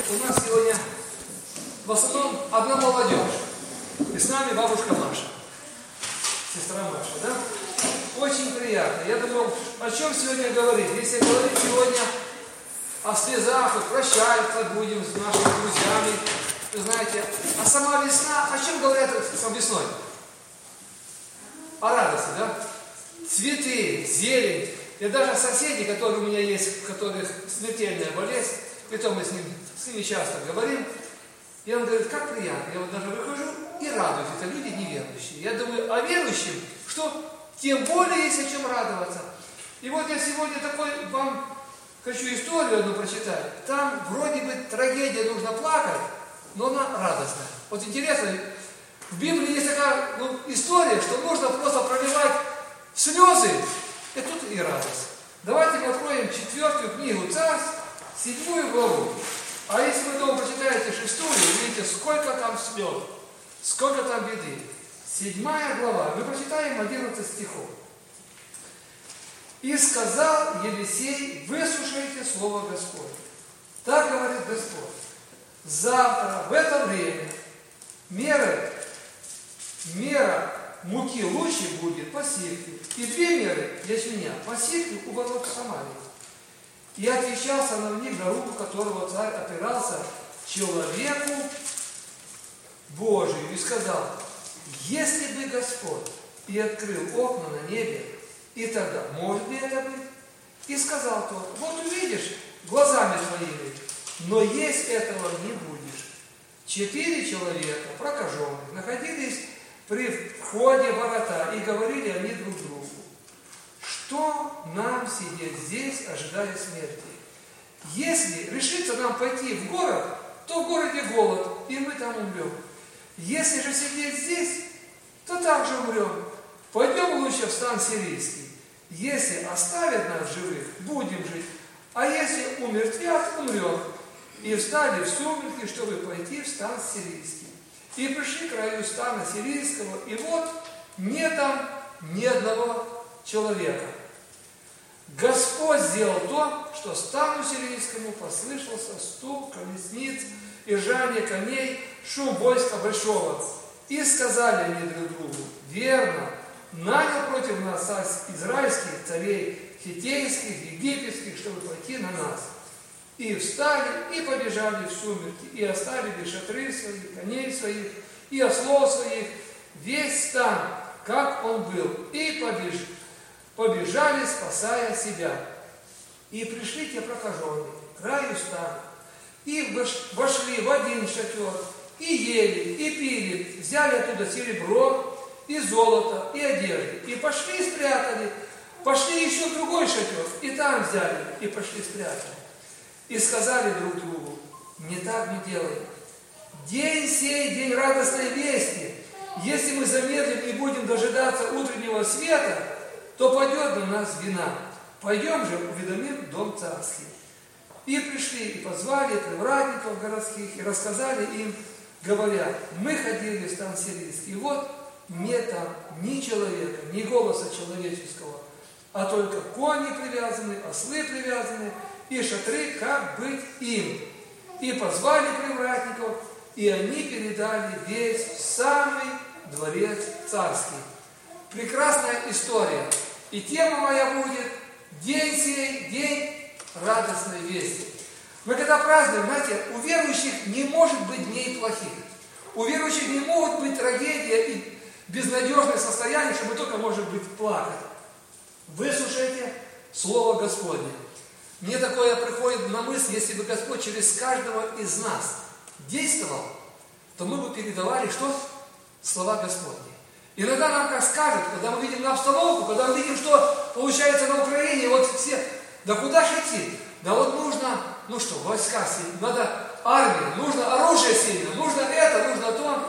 у нас сегодня в основном одна молодежь. И с нами бабушка Маша, сестра Маша, да? Очень приятно. Я думал, о чем сегодня говорить? Если говорить сегодня о слезах, вот прощаться будем с нашими друзьями, вы знаете, а сама весна, о чем говорят с весной? О радости, да? Цветы, зелень. И даже соседи, которые у меня есть, у которых смертельная болезнь, притом мы с ними часто говорим, и он говорит, как приятно. Я вот даже выхожу и радуюсь. Это люди неверующие. Я думаю, а верующим, что тем более есть о чем радоваться. И вот я сегодня такой вам хочу историю одну прочитать. Там вроде бы трагедия, нужно плакать, но она радостная. Вот интересно, в Библии есть такая история, что нужно просто проливать слезы, и тут и радость. Давайте мы откроем 4 книгу Царств, 7 главу. А если вы дома прочитаете 6, увидите, сколько там слез, сколько там беды. 7 глава, мы прочитаем 11 стихов. «И сказал Елисей, выслушайте слово Господне. Так говорит Господь, завтра в это время мера муки лучше будет по ситку, и 2 меры ячменя по ситку у ворот Самарии. И отвечал сановник, на руку которого царь опирался, человеку Божию, и сказал, если бы Господь и открыл окна на небе, и тогда может ли это быть? И сказал тот, вот увидишь глазами твоими, но есть этого не будешь. 4 человека, прокаженных, находились при входе в ворота, и говорили они друг другу, что нам сидеть здесь, ожидая смерти? Если решится нам пойти в город, то в городе голод, и мы там умрем. Если же сидеть здесь, то там же умрем. Пойдем лучше в стан сирийский. Если оставят нас живых, будем жить, а если умертвят, умрем. И встали в сумерки, чтобы пойти в стан сирийский. И пришли к краю стана сирийского, и вот нет там ни одного человека. Господь сделал то, что стану сирийскому послышался стук колесниц и ржание коней, шум войска большого. И сказали они друг другу, верно, нанял против нас израильских царей, хиттейских, египетских, чтобы пойти на нас. И встали, и побежали в сумерки, и оставили шатры своих, коней своих, и ослов своих, весь стан, как он был, и побежали, спасая себя. И пришли те прокаженные к краю стана, и вошли в один шатер, и ели, и пили, взяли оттуда серебро, и золото, и одежды, и пошли и спрятали, пошли еще в другой шатер, и там взяли, и пошли спрятали. И сказали друг другу, не так мы делаем. День сей, день радостной вести. Если мы замедлим и будем дожидаться утреннего света, то пойдет на нас вина. Пойдем же, уведомим дом царский. И пришли, и позвали привратников городских, и рассказали им, говоря, мы ходили в стан сирийский, и вот нет там ни человека, ни голоса человеческого, а только кони привязаны, ослы привязаны, и шатры, как быть им. И позвали привратников, и они передали весть в самый дворец царский. Прекрасная история. И тема моя будет «День сей, день радостной вести». Мы когда празднуем, знаете, у верующих не может быть дней плохих. У верующих не могут быть трагедия и безнадежное состояние, чтобы только, может быть, плакать. Выслушайте Слово Господне. Мне такое приходит на мысль, если бы Господь через каждого из нас действовал, то мы бы передавали что? Слова Господни. Иногда нам как скажут, когда мы видим на обстановку, когда мы видим, что получается на Украине, вот все, да куда же идти? Да вот нужно, войска сильные, надо армию, нужно оружие сильное, нужно это, нужно то.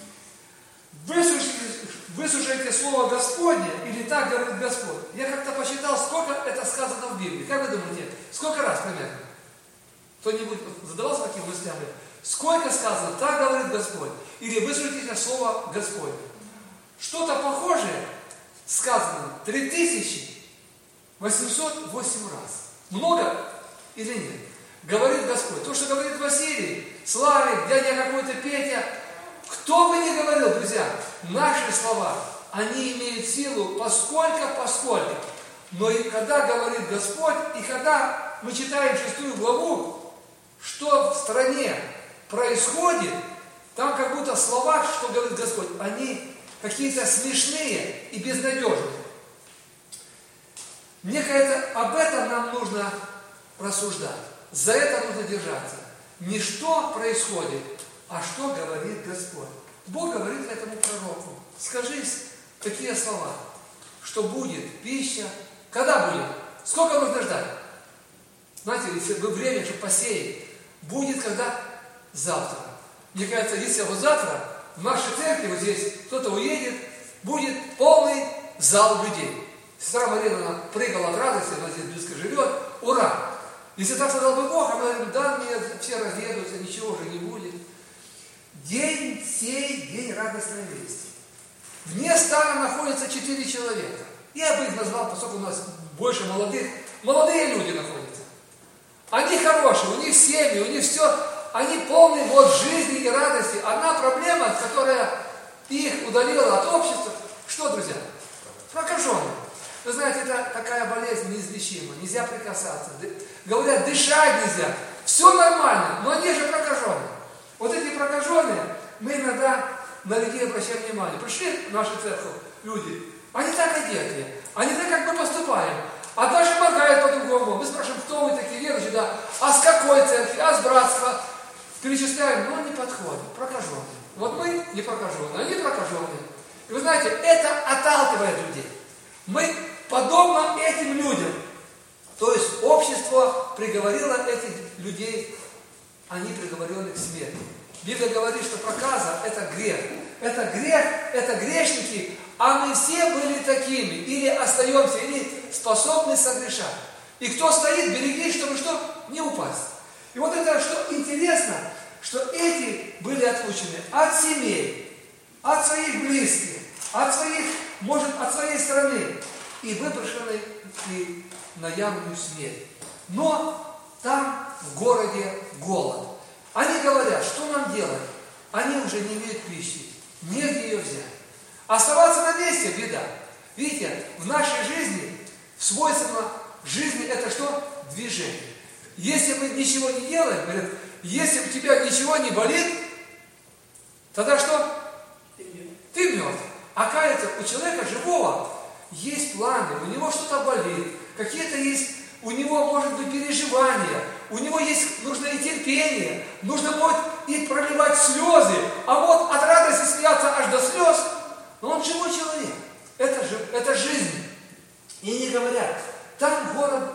Выслушайте Слово Господне, или так говорит Господь. Я как-то посчитал, сколько это сказано в Библии. Как вы думаете, сколько раз примерно? Кто-нибудь задавался такими мыслями? Сколько сказано, так говорит Господь. Или выслушайте Слово Господне. Что-то похожее сказано 3808 раз. Много или нет? Говорит Господь. То, что говорит Василий, Славик, дядя какой-то Петя. Кто бы ни говорил, друзья, наши слова, они имеют силу поскольку. Но и когда говорит Господь, и когда мы читаем 6 главу, что в стране происходит, там как будто слова, что говорит Господь, они какие-то смешные и безнадежные. Мне кажется, об этом нам нужно рассуждать. За это нужно держаться. Не что происходит, а что говорит Господь. Бог говорит этому пророку. Скажи такие слова, что будет пища. Когда будет? Сколько нужно ждать? Знаете, если бы время, чтобы посеять, будет когда? Завтра. Мне кажется, если вот завтра в нашей церкви, вот здесь кто-то уедет, будет полный зал людей. Сестра Марина прыгала от радости, она здесь близко живет. Ура! Если так сказал бы Бог, а мы говорим, да, нет, все разъедутся, ничего уже не будет. День сей, день радостной вести. Вне стана находится 4 человека. Я бы их назвал, поскольку у нас больше молодых. Молодые люди находятся. Они хорошие, у них семьи, у них все. Они полны вот жизни и радости. Одна проблема, которая их удалила от общества. Что, друзья? Прокаженные. Вы знаете, это такая болезнь неизлечима. Нельзя прикасаться. Говорят, дышать нельзя. Все нормально, но они же прокаженные. Вот эти прокаженные, мы иногда на людей обращаем внимание. Пришли в нашу церковь люди, они так одеты, они так как мы поступаем. А даже моргают по-другому. Мы спрашиваем, кто вы такие верующие, да? А с какой церкви? А с братства? Перечисляем, но не подходит. Прокаженные. Вот мы не прокаженные, они прокаженные. И вы знаете, это отталкивает людей. Мы подобно этим людям. То есть общество приговорило этих людей, они приговорены к смерти. Библия говорит, что проказа – это грех. Это грех, это грешники, а мы все были такими. Или остаемся, или способны согрешать. И кто стоит, береги, чтобы что? Не упасть. И вот это, что интересно, что эти были отлучены от семей, от своих близких, от своих, может, от своей страны, и выброшены на явную смерть. Но там в городе голод. Они говорят, что нам делать? Они уже не имеют пищи, негде ее взять. Оставаться на месте – беда. Видите, в нашей жизни, свойственно жизни – это что? Движение. Если мы ничего не делаем, говорят, если у тебя ничего не болит, тогда что? Ты мертв. Оказывается, у человека живого есть планы, у него что-то болит, какие-то есть, у него может быть переживания, у него есть, нужно и терпение, нужно будет и проливать слезы, а вот от радости смеяться аж до слез, но он живой человек, это жизнь. И они говорят, там город,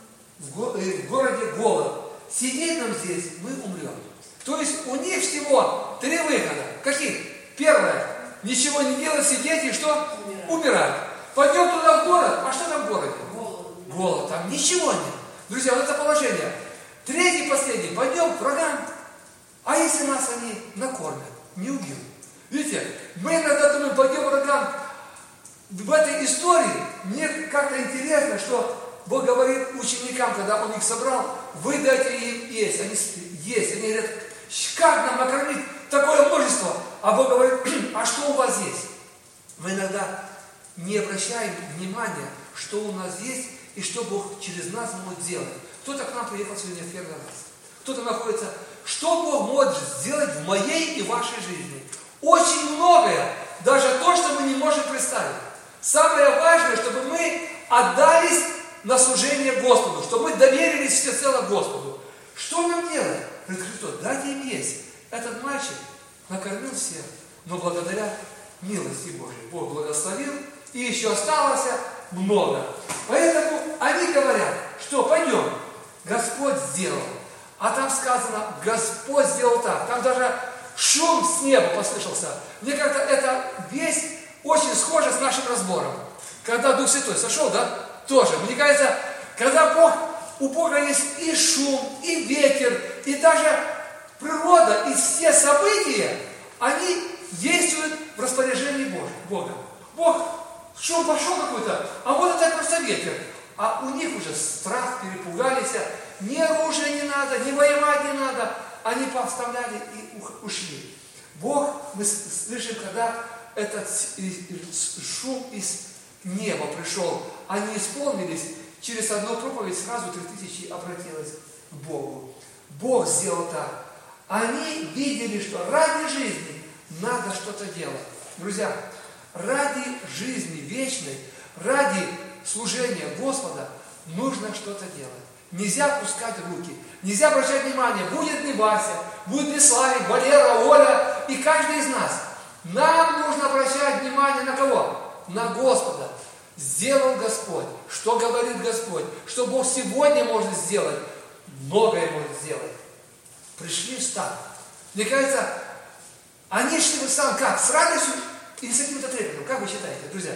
в городе голод, сидеть нам здесь, мы умрем. То есть у них всего 3 выхода. Каких? Первое, ничего не делать, сидеть и что? Умирать. Пойдем туда в город, а что там в городе? Голод, там ничего нет. Друзья, вот это положение. 3-й, последний, пойдем к врагам. А если нас они накормят, не убьют? Видите, мы иногда думаем, пойдем к врагам. В этой истории мне как-то интересно, что Бог говорит ученикам, когда Он их собрал, вы дайте им есть. Они есть. Они говорят, как нам накормить такое множество? А Бог говорит, а что у вас есть? Мы иногда не обращаем внимания, что у нас есть и что Бог через нас может делать. Кто-то к нам приехал сегодня в первый раз. Кто-то находится. Что Бог может сделать в моей и вашей жизни? Очень многое. Даже то, что мы не можем представить. Самое важное, чтобы мы отдались на служение Господу, чтобы мы доверились всецело Господу. Что нам делать? Говорит Христос, дайте им есть. Этот мальчик накормил всех, но благодаря милости Божьей Бог благословил, и еще осталось много. Поэтому они говорят, что пойдем, Господь сделал. А там сказано, Господь сделал так. Там даже шум с неба послышался. Мне как-то это весь очень схоже с нашим разбором. Когда Дух Святой сошел, да, тоже. Мне кажется, когда у Бога есть и шум, и ветер, и даже природа, и все события, они действуют в распоряжении Бога. Бог, шум пошел какой-то, а вот это просто ветер. А у них уже страх, перепугались, ни оружия не надо, ни воевать не надо. Они они повставляли и ушли. Бог, мы слышим, когда этот шум из неба пришел, они исполнились, через одну проповедь сразу 3000 обратилось к Богу. Бог сделал так. Они видели, что ради жизни надо что-то делать. Друзья, ради жизни вечной, ради служения Господа нужно что-то делать. Нельзя опускать руки, нельзя обращать внимание, будет ли Вася, будет ли Славик, Валера, Оля и каждый из нас. Нам нужно обращать внимание на кого? На Господа. Сделал Господь, что говорит Господь, что Бог сегодня может сделать, многое может сделать. Пришли в стан. Мне кажется, они шли в стан как? С радостью или с каким-то трепетом? Как вы считаете, друзья?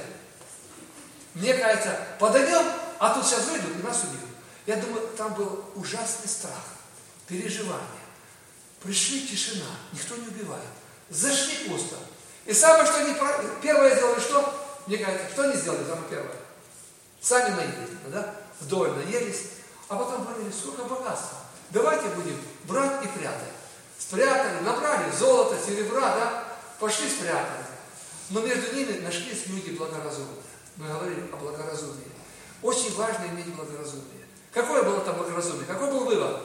Мне кажется, подойдем, а тут сейчас выйдут и нас убьют. Я думаю, там был ужасный страх, переживание. Пришли, тишина, никто не убивает. Зашли пусто. И самое, что они первое сделали, что? Мне кажется, что они сделали самое первое? Сами наелись, да? Вдоволь наелись, а потом поняли, сколько богатства. Давайте будем брать и прятать. Спрятали, набрали золото, серебра, да? Пошли спрятали. Но между ними нашлись люди благоразумные. Мы говорим о благоразумии. Очень важно иметь благоразумие. Какое было там благоразумие? Какой был вывод?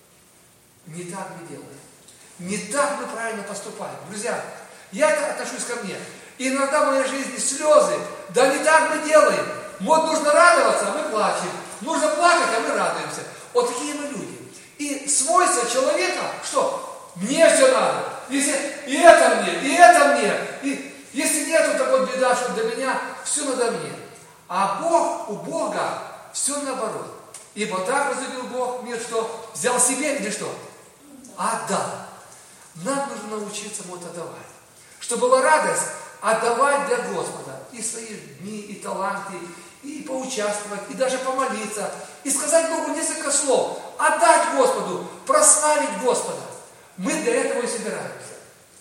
Не так мы делаем. Не так мы правильно поступаем. Друзья, я это отношусь ко мне. И иногда в моей жизни слезы. Да не так мы делаем. Вот нужно радоваться, а мы плачем. Нужно плакать, а мы радуемся. Вот такие мы люди. И свойство человека, что? Мне все надо. Если и это мне, и это мне. И если нету такой беда, что для меня, все надо мне. А Бог, у Бога все наоборот. Ибо так возлюбил Бог мир, что взял себе или что? Отдал. Нам нужно научиться ему отдавать. Чтобы была радость, отдавать для Господа и свои дни, и таланты, и поучаствовать, и даже помолиться, и сказать Богу несколько слов, отдать Господу, прославить Господа. Мы для этого и собираемся.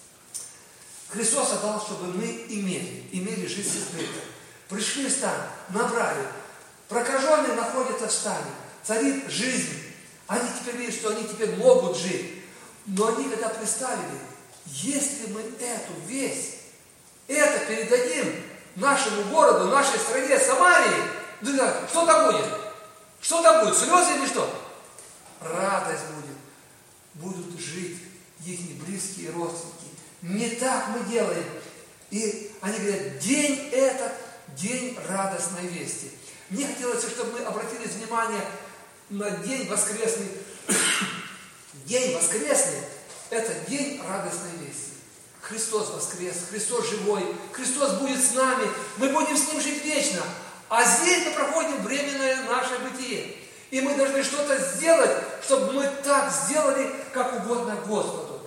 Христос отдал, чтобы мы имели жизнь скрытую. Пришли в стан, набрали. Прокаженные находятся в стане, царит жизнь. Они теперь видят, что они теперь могут жить. Но они когда представили, если мы эту весть, это передадим нашему городу, нашей стране, Самарии, что там будет? Что там будет? Слезы или что? Радость будет. Будут жить их близкие родственники. Не так мы делаем. И они говорят, день этот, день радостной вести. Мне хотелось, чтобы мы обратили внимание на день воскресный. День воскресный – это день радостной вести. Христос воскрес, Христос живой, Христос будет с нами, мы будем с Ним жить вечно. А здесь мы проходим временное наше бытие. И мы должны что-то сделать, чтобы мы так сделали, как угодно Господу.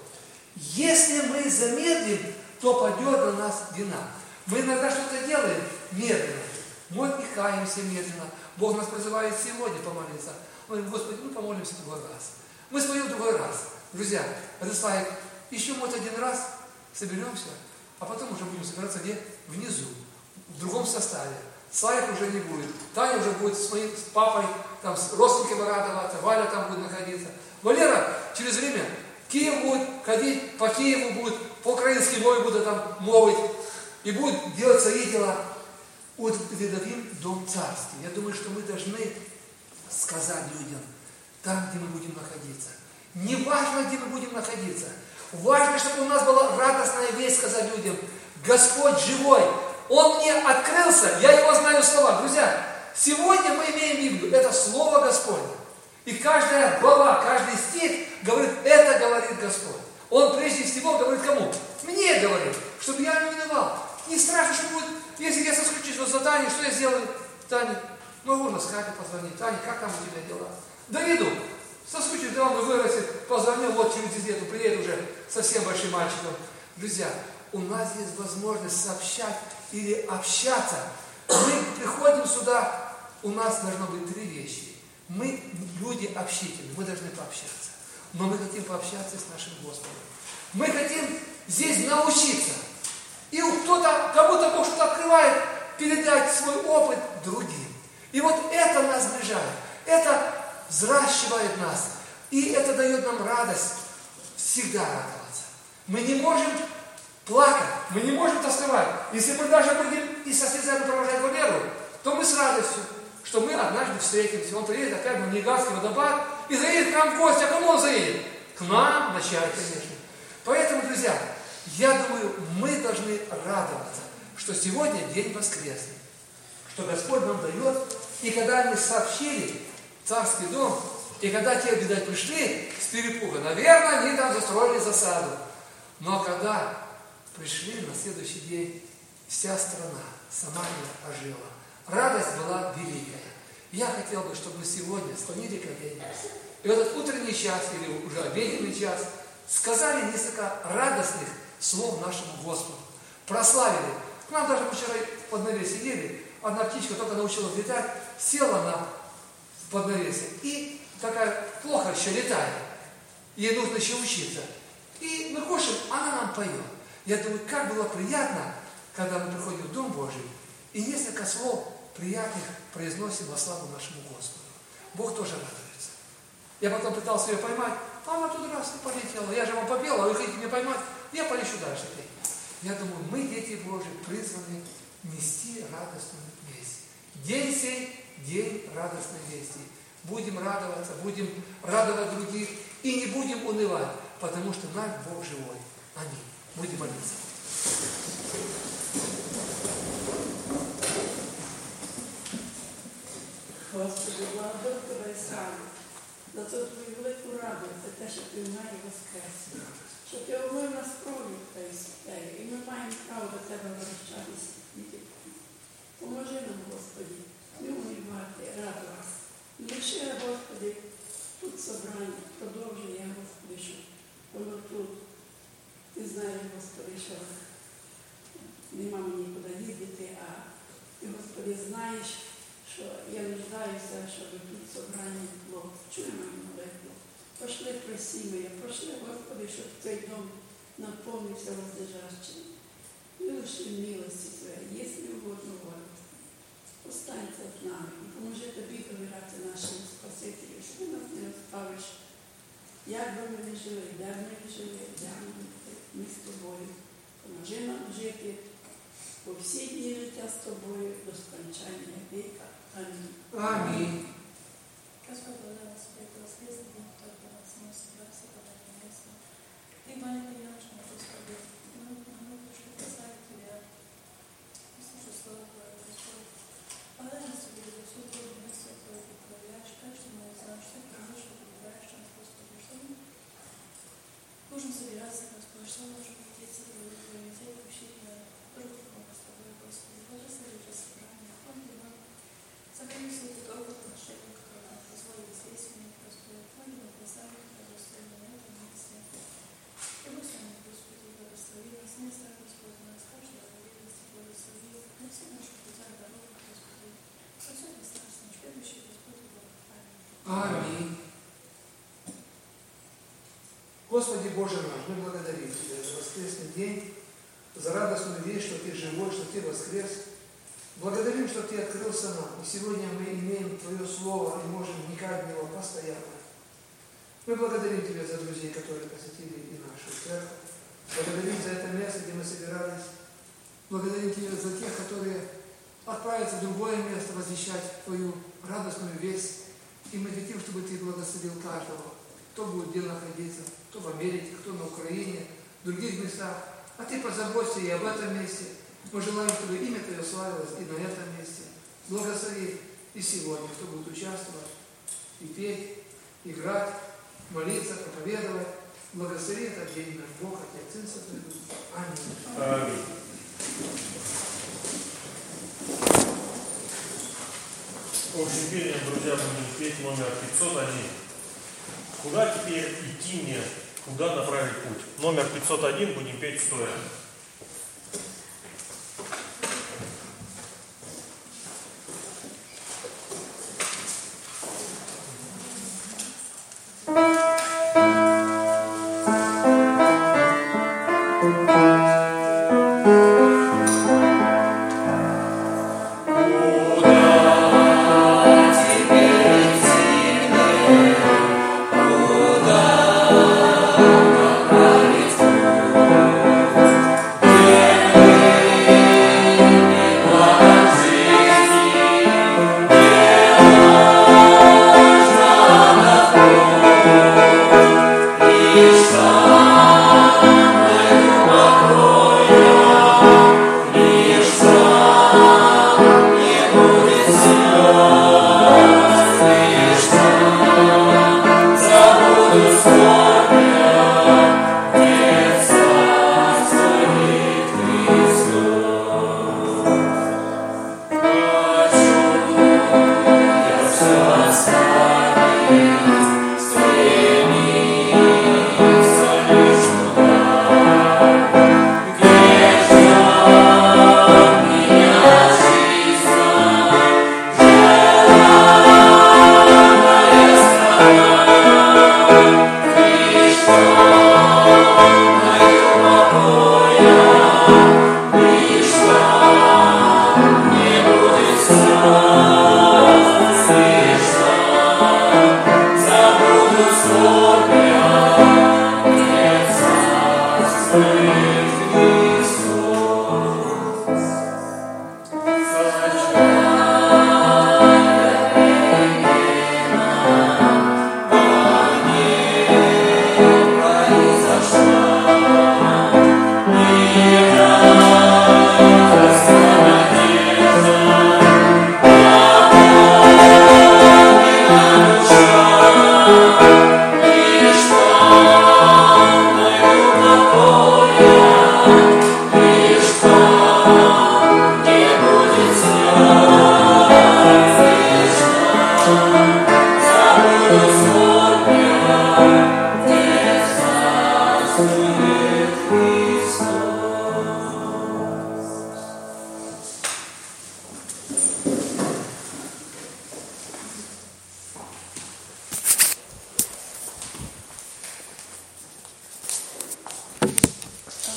Если мы замедлим, то падет на нас вина. Мы иногда что-то делаем медленно. Мы отдыхаемся медленно. Бог нас призывает сегодня помолиться. Мы говорим, Господи, мы помолимся другой раз. Мы споем другой раз. Друзья, это Славик, еще вот один раз соберемся, а потом уже будем собираться где? Внизу, в другом составе. Славик уже не будет. Таня уже будет с папой, там, с родственниками радоваться, Валя там будет находиться. Валера через время Киев будет ходить, по Киеву будет, по-украински мове будет там мовить, и будет делать свои дела. Удовлетворим дом царский. Я думаю, что мы должны сказать людям, там, где мы будем находиться. Не важно, где мы будем находиться. Важно, чтобы у нас была радостная весть сказать людям, Господь живой, Он мне открылся, я Его знаю слова. Друзья, сегодня мы имеем Библию, это Слово Господне. И каждая глава, каждый стих говорит, это говорит Господь. Он прежде всего говорит кому? Мне говорит, чтобы я не виновал. Не страшно, что будет, если я соскучусь за Таней, что я сделаю? Таня, могу на скайпе позвонить. Таня, как там у тебя дела? Да иду. Соскучусь, да он вырастет, позвонил, вот через газету, приедет уже совсем большим мальчиком. Друзья, у нас есть возможность сообщать или общаться. Мы приходим сюда, у нас должно быть 3 вещи. Мы люди общительные, мы должны пообщаться. Но мы хотим пообщаться с нашим Господом. Мы хотим здесь научиться. И кто-то, кому-то Бог что-то открывает, передать свой опыт другим. И вот это нас сближает. Это взращивает нас. И это дает нам радость. всегда радоваться. Мы не можем плакать, мы не можем тосковать. Если мы даже будем и со слезами провожать Валеру, то мы с радостью, что мы однажды встретимся. Он приедет опять на Ниагарский водопад и заедет к нам в гости. А кому он заедет? К нам на чай, конечно. Поэтому, друзья, я думаю, мы должны радоваться, что сегодня день воскресный, что Господь нам дает. И когда они сообщили в Царский дом, и когда те, видать, пришли с перепуга, наверное, они там застроили засаду. Но когда пришли на следующий день, вся страна, Самария ожила. Радость была великая. Я хотел бы, чтобы мы сегодня склонили колени, и в этот утренний час, или уже обеденный час, сказали несколько радостных слов нашему Господу. Прославили. К нам даже вчера под навесе сидели, одна птичка только научилась летать, села на под навесе и такая плохо еще летает. Ей нужно еще учиться. И мы кушаем, она нам поет. Я думаю, как было приятно, когда мы приходим в Дом Божий, и несколько слов приятных произносим во славу нашему Господу. Бог тоже радуется. Я потом пытался ее поймать, а она тут раз и полетела. Я же вам попела, а вы хотите меня поймать? Я полечу дальше. Я думаю, мы, дети Божьи, призваны нести радостную весть. День сей, день радостной вести. Будем радоваться, будем радовать других и не будем унывать, потому что наш Бог живой. Аминь. Будем молиться. Господи, благодарю Тебе і славу за цю Твою велику радість, за те, що Ти в мирі воскрес, що Ти омив нас кров'ю Твоєю святею, і ми маємо право до Тебе вращатися. Поможи нам, Господи, не унівати, радуватися. Лише, Господи, тут собрання, продовжує, Господи, що воно тут. Ти знаєш, Господи, що нема мені куди їздити, а Ти, Господи, знаєш, що я нуждаюся, щоб тут собрання було. Чуй мою молитву. Пошли просім'я, пошли, Господи, щоб цей дом наповнився воздержащим. Вилиши милості Твоєї, якщо угодно воля. Останься з нами і поможи Тобі довіряти нашому Спасителю, що Ти нас не оставиш. Як би ми не жили, де б ми не жили, де ми з Тобою. Поможи нам жити по всі дні життя з Тобою до скончання віка. Амінь. Аминь. Господь благодаря Святого воскресный день, который для нас не собрался, когда не ясно. Ты маленький наш, Господи, мы пришли прославить Тебя, услышать Слово Твое, Господь. Благодарим Тебе за всю Твою мысль Твою, Ты проявляешь, каждый мы знаем, что Ты можешь, что Ты выбираешь нас, Господи, что мы можем собираться, Господи, что мы можем идти Твою, Твою цель, общение друг другу с Тобой, Господи. Благослови это собрание, помни нам, сохрани все это доброе отношение, которое нам позволит здесь, в мире, Господи. Помни нам, прославить Тебя, Господи, на этом месте. И мы с вами, Господи, благослови нас, не оставь, Господи, нас каждого верности, благослови на все наши путях, дорогах, Господи. Во всем остался наш следующий, Господи, Бог. Аминь. Аминь. Господи Боже наш, мы благодарим Тебя за воскресный день, за радостную весть, что Ты живой, что Ты воскрес. Благодарим, что Ты открылся нам. И сегодня мы имеем Твое Слово и можем вникать в него постоянно. Мы благодарим Тебя за друзей, которые посетили и нашу церковь. Благодарим за это место, где мы собирались. Благодарим Тебя за тех, которые отправятся в другое место возвещать Твою радостную весть. И мы хотим, чтобы Ты благословил каждого, кто будет где находиться, кто в Америке, кто на Украине, в других местах. А Ты позаботься и об этом месте. Мы желаем, чтобы имя Твое славилось и на этом месте. Благослови и сегодня, кто будет участвовать, и петь, играть, молиться, проповедовать. Благослови этот день наш Бог, Отец, Сын, Святой Дух. Аминь. Аминь. Общим пением, друзья, будем петь номер 501. Куда теперь идти мне? Куда направить путь? Номер 501 будем петь стоя. Куда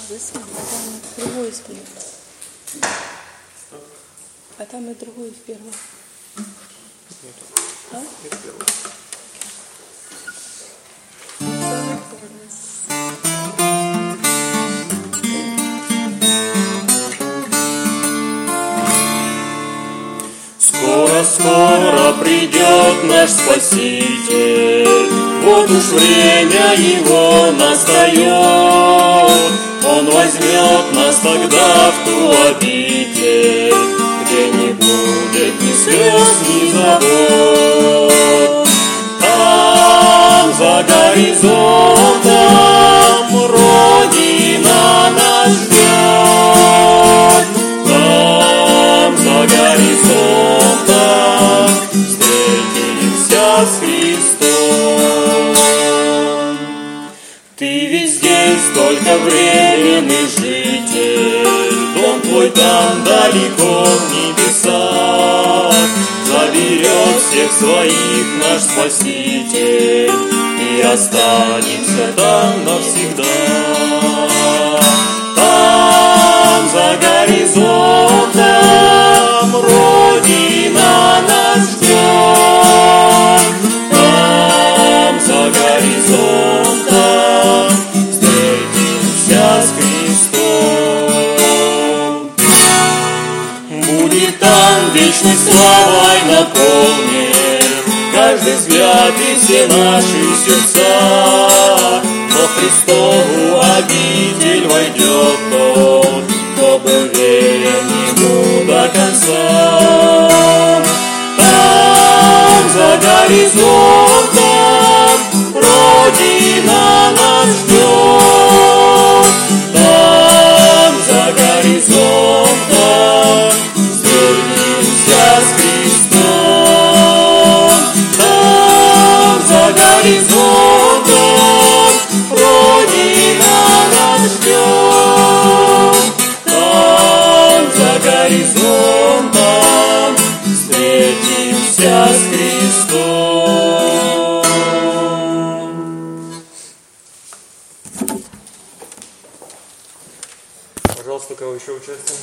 записано, а там другой сплит. А там и другой в первом. Нет. А? Нет первого. Скоро придет наш Спаситель, вот уж время Его настает. Он возьмет нас тогда в ту обитель, где не будет ни слез, ни забот. Там за горизонтом Родина нас ждет. Там за горизонтом встретимся с Христом. Ты ведь здесь только временный житель, дом твой там далеко в небесах. Заберет всех своих наш Спаситель, и останемся там навсегда. Там за горизонтом Родина нас ждет. Там за горизонтом встретимся с Христом. Будет там вечной славой наполнен каждый взгляд и все наши сердца. Но Христову обитель войдет тот, кто был верен Ему до конца. Там за горизонтом Родина нас ждет. Там за горизонтом встретимся с Христом. Там за горизонтом Родина нас ждет. Там за горизонтом встретимся с Христом. Пожалуйста, кого еще участвуем?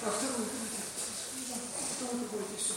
А вторую давайте. Потом вы будете все.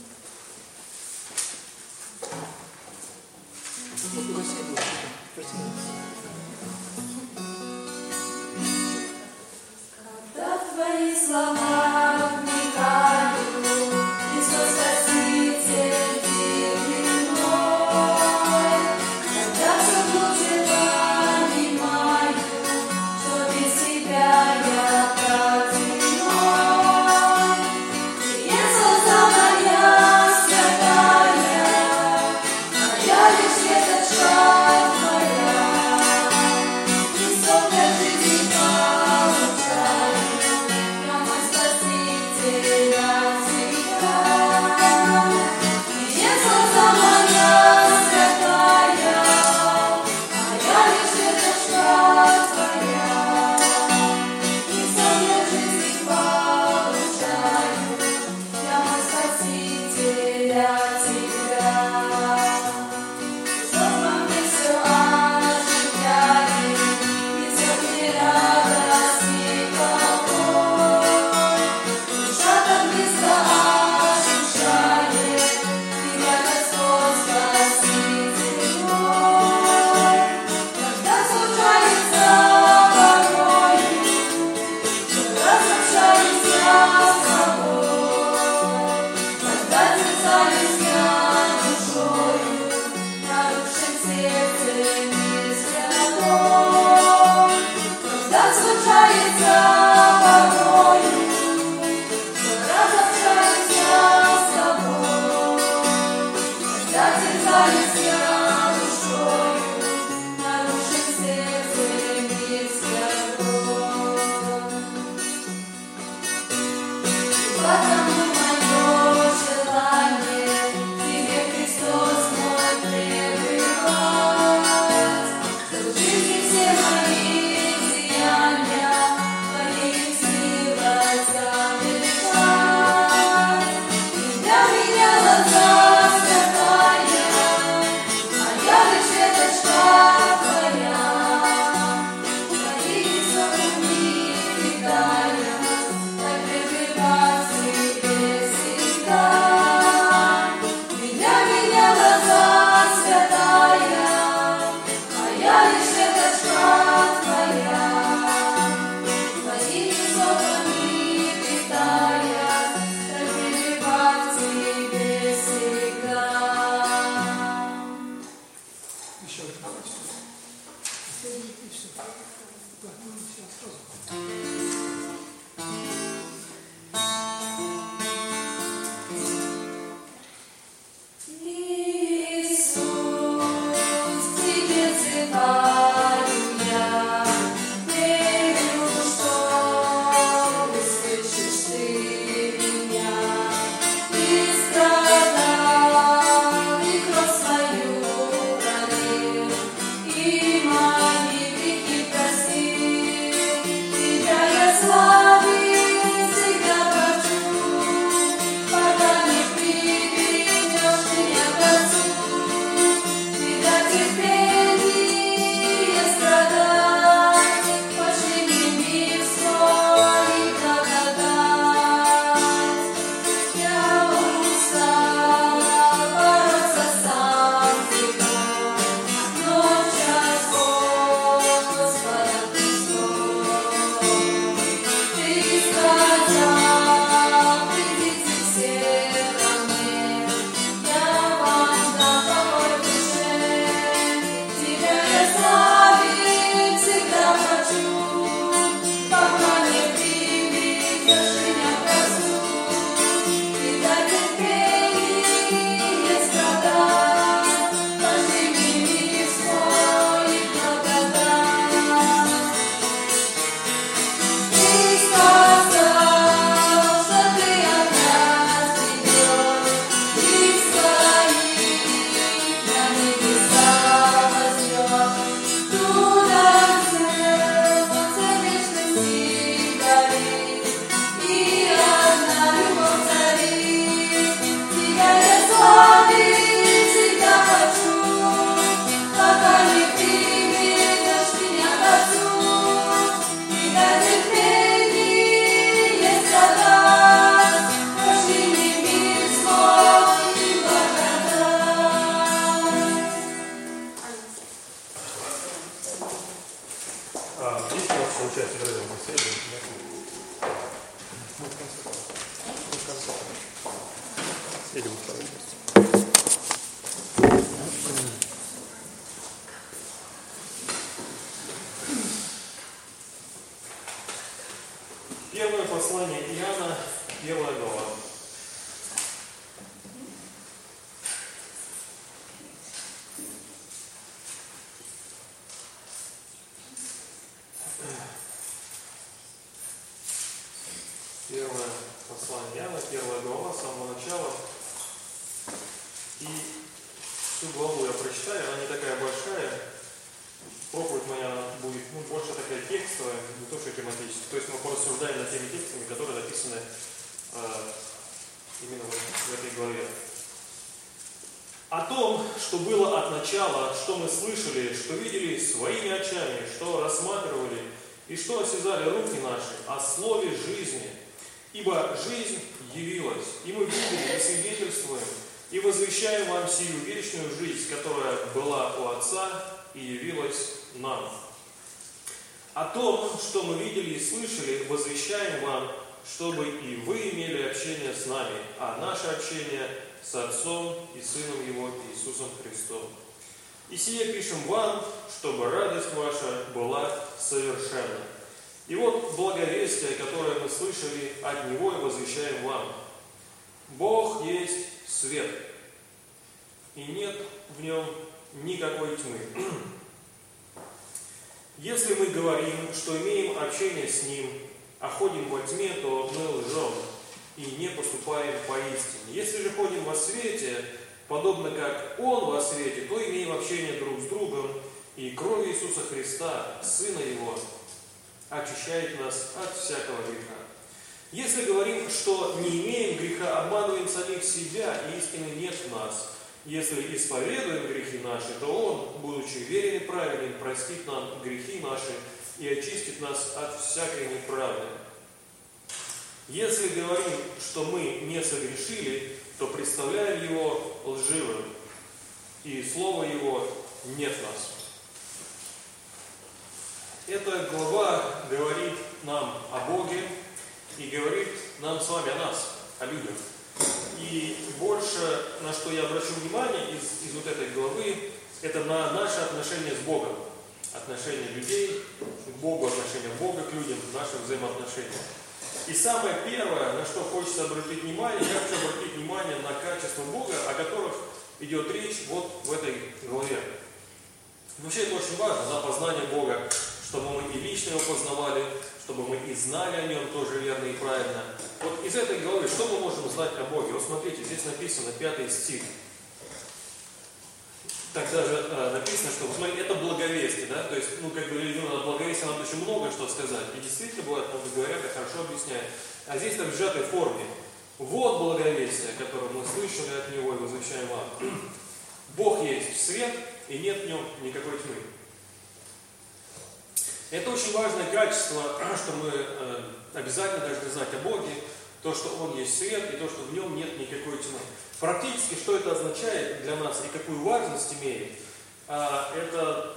Когда твои слова вникаю, Иисус Спаситель, ты мой. Когда все глубже понимаю, что без тебя я как земной. Иисус, моя святая, моя лишь этот шаг твоя. И сколько жизни получаю, я мой Спаситель от тебя. Иисус, моя святая, моя лишь этот шаг твоя. И сколько жизни получаю, я мой Спаситель от тебя. Что во мне все оживляет, несет мне радость и покой. Душа так близко ощущает тебя, Господь, Спаситель мой. Когда случается порою, что разобщаюсь я с тобой, когда терзаюсь я душою, нарушен сердцем и святой. Когда случается порою, что разобщаюсь я с тобой, когда терзаюсь я душою, нарушен сердцем и святой. Потому мое желание тебе, Христос мой, пребывать, чтоб в жизни все мои деяния твоей силой совершать. И для меня глаза святая, моя лишь этот шаг твоя. Твои высокие векая, так пребывать Мы в конце. Мы в конце. Или во второй части. Первое послание Иоанна, 1 глава. Первое послание Иоанна, 1 глава, с самого начала. И всю главу я прочитаю, она не такая большая. Проповедь моя будет больше такая текстовая, не то что тематическая. То есть мы порассуждаем над теми текстами, которые написаны именно в этой главе. О том, что было от начала, что мы слышали, что видели своими очами, что рассматривали и что осязали руки наши, о слове жизни. Ибо жизнь явилась, и мы видели, и свидетельствуем, и возвещаем вам сию вечную жизнь, которая была у Отца и явилась нам. О том, что мы видели и слышали, возвещаем вам, чтобы и вы имели общение с нами, а наше общение с Отцом и Сыном Его Иисусом Христом. И сие пишем вам, чтобы радость ваша была совершенна. И вот благовестие, которое мы слышали от Него, и возвещаем вам. Бог есть свет, и нет в нем никакой тьмы. Если мы говорим, что имеем общение с Ним, а ходим во тьме, то мы лжем и не поступаем поистине. Если же ходим во свете, подобно как Он во свете, то имеем общение друг с другом, и кровь Иисуса Христа, Сына Его, очищает нас от всякого греха. Если говорим, что не имеем греха, обманываем самих себя, и истины нет в нас. Если исповедуем грехи наши, то Он, будучи верен и праведен, простит нам грехи наши и очистит нас от всякой неправды. Если говорим, что мы не согрешили, то представляем Его лживым, и Слова Его нет в нас. Эта глава говорит нам о Боге и говорит нам с вами о нас, о людях. И больше, на что я обращу внимание из вот этой главы, это на наше отношение с Богом. Отношение людей к Богу, отношение Бога к людям, наши взаимоотношения. И самое первое, на что хочется обратить внимание, я хочу обратить внимание на качества Бога, о которых идет речь вот в этой главе. Вообще это очень важно, да, познание Бога, чтобы мы и лично Его познавали, чтобы мы и знали о Нем тоже верно и правильно. Вот из этой главы, что мы можем знать о Боге? Вот смотрите, здесь написано 5 стих. Так даже написано, что, вот смотрите, это благовестие, да, то есть, как бы, о благовестии надо очень много что сказать. И действительно бывает, много говорят, и хорошо объясняют. А здесь так в сжатой форме. Вот благовестие, которое мы слышали от Него и возвещаем вам. Бог есть свет, и нет в Нем никакой тьмы. Это очень важное качество, что мы обязательно должны знать о Боге, то, что Он есть свет, и то, что в Нем нет никакой тьмы. Практически, что это означает для нас и какую важность имеет, это,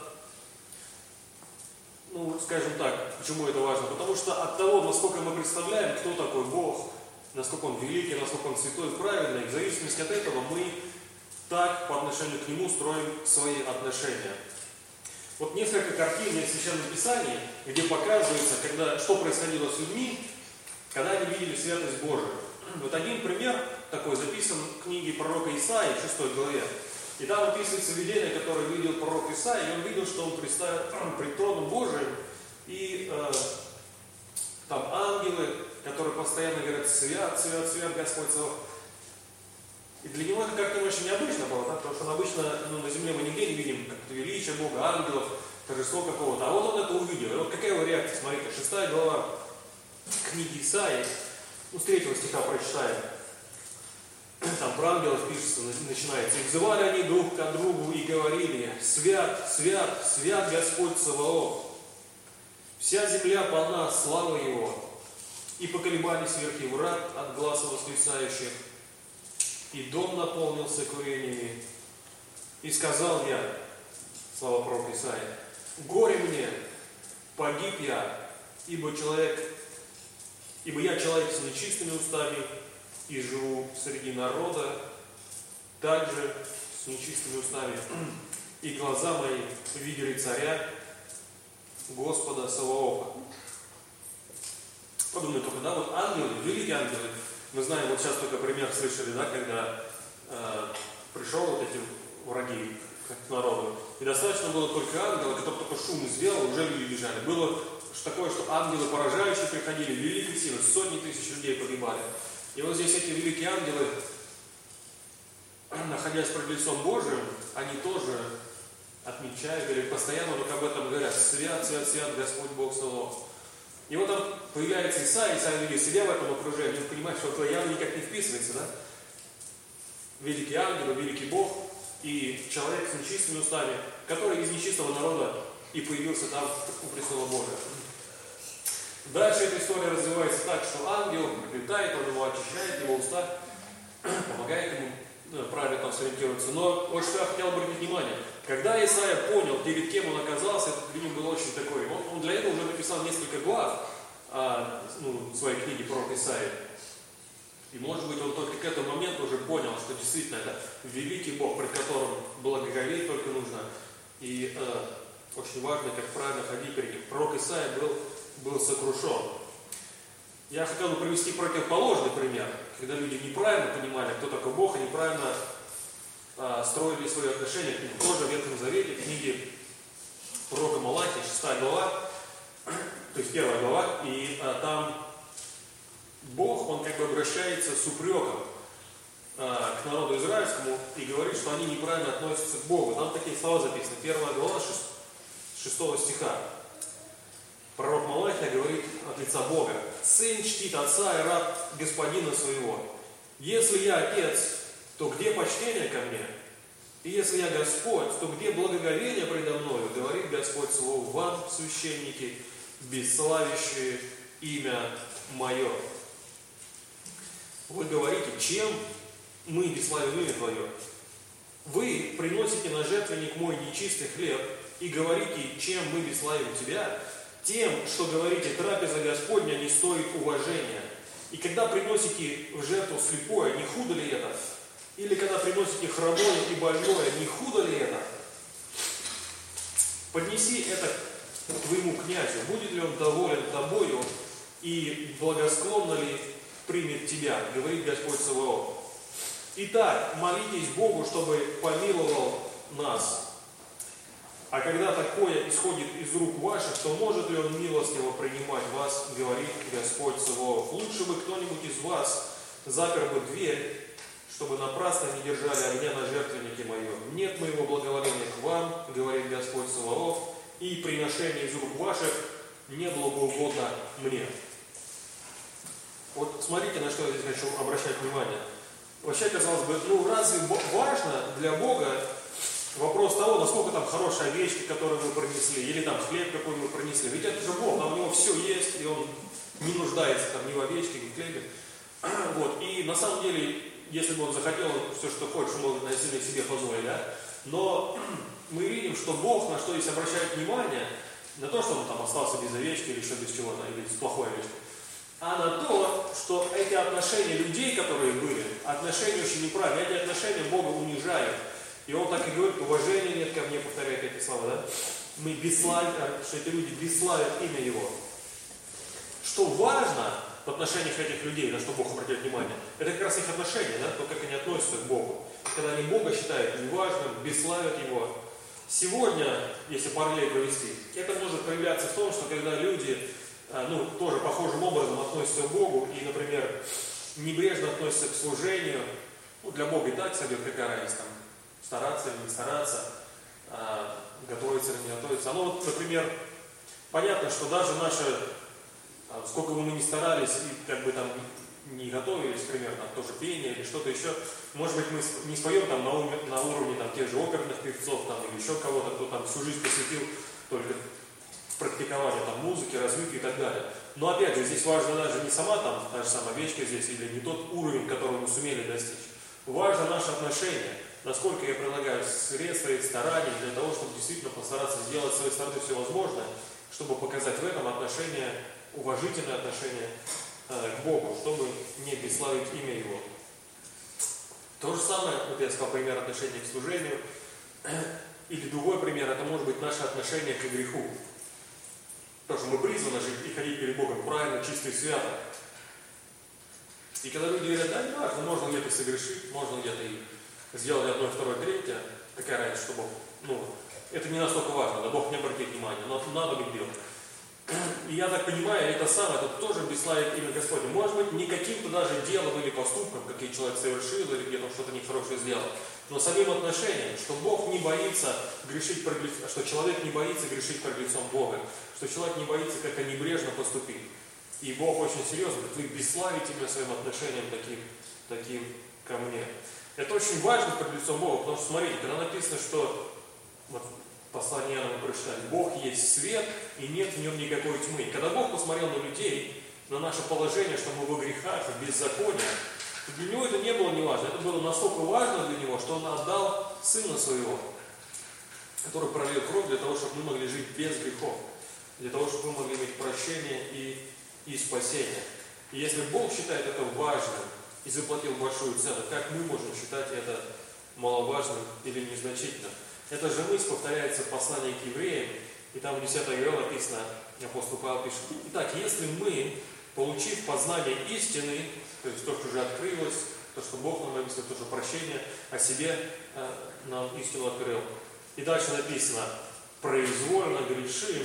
скажем так, почему это важно? Потому что от того, насколько мы представляем, кто такой Бог, насколько Он великий, насколько Он святой и правильный, в зависимости от этого мы так по отношению к Нему строим свои отношения. Вот несколько картин в Священном Писании, где показывается, что происходило с людьми, когда они видели святость Божию. Вот один пример такой записан в книге пророка Исаии, в 6 главе. И там описывается видение, которое видел пророк Исаия, и он видел, что он пред троном Божиим, и там ангелы, которые постоянно говорят: «Свят, свят, свят Господь Саваоф». И для него это как-то очень необычно было, да? Потому что обычно на земле мы нигде не видим как-то величие Бога, ангелов, торжество какого-то. А вот он это увидел. И вот какая его реакция? Смотрите, 6 глава книги Исаии, с 3 стиха прочитаем. Там про ангелов пишется, начинается. «И взывали они друг к другу и говорили: свят, свят, свят Господь Саваоф. Вся земля полна славы Его. И поколебались верхи врат от гласа восклицающих. И дом наполнился курениями. И сказал я», слова пророка Исаия: «Горе мне, погиб я, ибо человек Ибо я человек с нечистыми устами и живу среди народа, также с нечистыми устами. И глаза мои видели царя, Господа Саваофа. Подумай только, да, вот ангелы, великие ангелы. Мы знаем, вот сейчас только пример слышали, да, когда пришел вот эти враги к народу. И достаточно было только ангела, который только шум сделал, уже люди бежали. Было такое, что ангелы поражающие приходили, великие силы, сотни тысяч людей погибали. И вот здесь эти великие ангелы, находясь пред лицом Божиим, они тоже отмечают, или постоянно только об этом говорят: свят, свят, свят Господь Бог Саваоф. И вот там появляется Исаия видит себя в этом окружении, он понимает, что это явно никак не вписывается, да? Великий ангел, великий Бог и человек с нечистыми устами, который из нечистого народа и появился там у престола Божия. Дальше эта история развивается так, что ангел прилетает, он его очищает, его уста, помогает ему правильно там сориентироваться. Но вот что я хотел обратить внимание, когда Исаия понял, перед кем он оказался, это для него было очень такой, он для этого уже написал несколько глав своей книги пророк Исаия. И может быть он только к этому моменту уже понял, что действительно это великий Бог, пред которым благоговеть только нужно. И очень важно, как правильно ходить перед ним. Пророк Исаия был сокрушен. Я хотел бы привести противоположный пример, когда люди неправильно понимали, кто такой Бог, и неправильно строили свои отношения к нему. Тоже в Ветхом Завете, в книге пророка Малахии, 6 глава, то есть 1 глава, и там Бог, он как бы обращается с упреком к народу израильскому и говорит, что они неправильно относятся к Богу. Там такие слова записаны. 1 глава 6 стиха. Пророк Малахия говорит от лица Бога: «Сын чтит отца и раб господина своего. Если я отец, то где почтение ко мне? И если я Господь, то где благоговение предо мною? Говорит Господь Саваоф, вам, священники, бесславящие имя мое». Вы говорите: чем мы бесславим имя твое? Вы приносите на жертвенник мой нечистый хлеб и говорите: чем мы бесславим тебя? Тем, что говорите, трапеза Господня не стоит уважения. И когда приносите в жертву слепое, не худо ли это? Или когда приносите хромое и больное, не худо ли это? Поднеси это к твоему князю, будет ли он доволен тобою и благосклонно ли примет тебя, говорит Господь Саваоф. Итак, молитесь Богу, чтобы помиловал нас. А когда такое исходит из рук ваших, то может ли он милостиво принимать вас, говорит Господь Саваоф. Лучше бы кто-нибудь из вас запер бы дверь, чтобы напрасно не держали огня на жертвеннике моем. Нет моего благоволения к вам, говорит Господь Саваоф, и приношение из рук ваших не было бы угодно мне. Вот смотрите, на что я здесь хочу обращать внимание. Вообще, казалось бы, разве важно для Бога вопрос того, насколько там хорошая овечка, которую мы принесли, или там хлеб, какой мы принесли? Ведь это же Бог, там у него все есть, и он не нуждается там ни в овечке, ни в хлебе. Вот. И на самом деле, если бы он захотел, все, что хочешь, может насильно себе позволить, да? Но мы видим, что Бог на что здесь обращает внимание, на то, что он там остался без овечки или еще без чего-то, или с плохой овечкой, а на то, что эти отношения людей, которые были, отношения очень неправильные, эти отношения Бога унижают. И он так и говорит: уважения нет ко мне, повторяет эти слова, да? Мы бесславим, что эти люди бесславят имя Его. Что важно в отношениях этих людей, на что Бог обратит внимание, это как раз их отношения, да? То, как они относятся к Богу. Когда они Бога считают неважным, бесславят Его. Сегодня, если параллель провести, это может проявляться в том, что когда люди тоже похожим образом относятся к Богу и, например, небрежно относятся к служению, для Бога и так сойдет какая разница, там, стараться или не стараться, готовиться или не готовиться. Например, понятно, что даже наши, сколько бы мы ни старались и как бы там не готовились, например, там тоже пение или что-то еще, может быть, мы не споем там на уровне там, тех же оперных певцов там, или еще кого-то, кто там всю жизнь посвятил только практикование там, музыки, развитию и так далее. Но опять же, здесь важно даже не сама там, та же самая овечка здесь, или не тот уровень, который мы сумели достичь. Важно наше отношение, насколько я прилагаю средства и старания для того, чтобы действительно постараться сделать с своей стороны все возможное, чтобы показать в этом отношение, уважительное отношение к Богу, чтобы не бесславить имя Его. То же самое, вот я сказал пример отношения к служению, или другой пример, это может быть наше отношение к греху. Потому что мы призваны жить и ходить перед Богом правильно, чисто и свято. И когда люди говорят, да, не важно, можно где-то согрешить, можно где-то и сделать одно, второе, третье, какая разница, что Бог, это не настолько важно, да, Бог не обратит внимания, но надо быть делать. И я так понимаю, это самое, это тоже бесславит имя Господне. Может быть, не каким-то даже делом или поступком, какие человек совершил, или где-то что-то нехорошее сделал, но самим отношением, что Бог не боится грешить, что человек не боится грешить перед лицом Бога, что человек не боится как-то небрежно поступить. И Бог очень серьезно говорит, вы бесславите меня своим отношением таким ко мне. Это очень важно перед лицом Бога, потому что, смотрите, когда написано, что вот, послание Иоанна мы прочитали, Бог есть свет, и нет в нем никакой тьмы. И когда Бог посмотрел на людей, на наше положение, что мы во грехах, в беззаконии, то для Него это не было неважно. Это было настолько важно для Него, что Он отдал Сына Своего, который пролил кровь для того, чтобы мы могли жить без грехов, для того, чтобы мы могли иметь прощение и спасение. И если Бог считает это важным и заплатил большую цену, как мы можем считать это маловажным или незначительным? Эта же мысль повторяется в послании к евреям, и там в 10 главе написано, апостол Павел пишет, итак, если мы, получив познание истины, то есть то, что уже открылось, то, что Бог нам объяснил, то, что прощение о себе нам истину открыл. И дальше написано, произвольно грешим,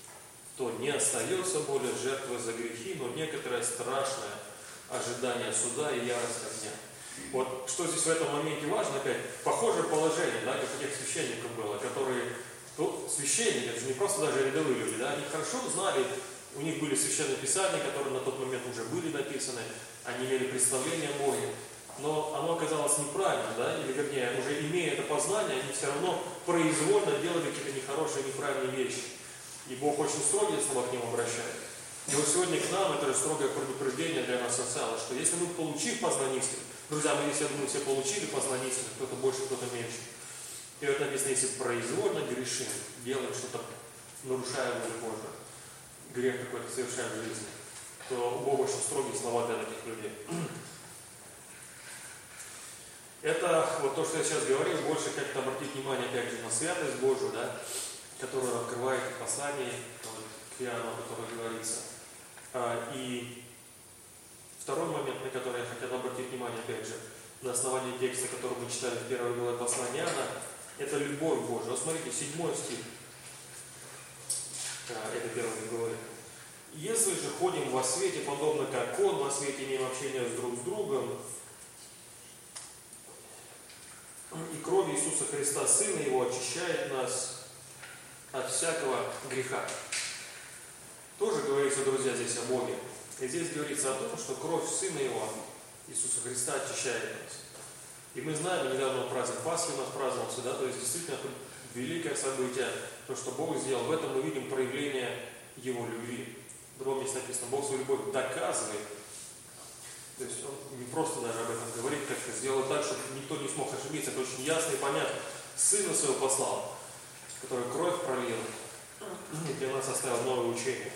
то не остается более жертвы за грехи, но некоторое страшное ожидание суда и ярость огня. Вот что здесь в этом моменте важно, опять, похожее положение, да, как у тех священников было, которые, священники, это же не просто даже рядовые люди, да, они хорошо знали, у них были священные писания, которые на тот момент уже были написаны, они имели представление о Боге, но оно оказалось неправильно, да, или вернее, уже имея это познание, они все равно произвольно делали какие-то нехорошие, неправильные вещи. И Бог очень строгие слова к ним обращает. И вот сегодня к нам это же строгое предупреждение для нас осталось, что если мы, получив познание истины, друзья, мы, если, я думаю, все получили познание истины, кто-то больше, кто-то меньше. И вот написано, если произвольно грешим, делаем что-то, нарушая волю Божию, грех какой-то совершаем в жизни, то Бог очень строгие слова для таких людей. Это вот то, что я сейчас говорил, больше как-то обратить внимание, опять же, на святость Божию, да, которую открывает в послании к Иоанну, о котором говорится. И второй момент, на который я хотел обратить внимание, опять же, на основании текста, который мы читали в первой главе послания Иоанна, это любовь Божия. Вот смотрите, 7 стих этой первой главы. Если же ходим во свете, подобно как Он во свете, имеем общение друг с другом, и кровь Иисуса Христа, Сына Его, очищает нас от всякого греха. Тоже говорится, друзья, здесь о Боге. И здесь говорится о том, что кровь Сына Его, Иисуса Христа, очищает нас. И мы знаем, недавно праздник Пасхи у нас праздновался, да, то есть действительно это великое событие, то, что Бог сделал. В этом мы видим проявление Его любви. В другом месте написано, Бог свою любовь доказывает. То есть Он не просто даже об этом говорит, как-то сделал так, чтобы никто не смог ошибиться. Это очень ясно и понятно. Сына Своего послал, который кровь пролил, и для нас оставил новое учение.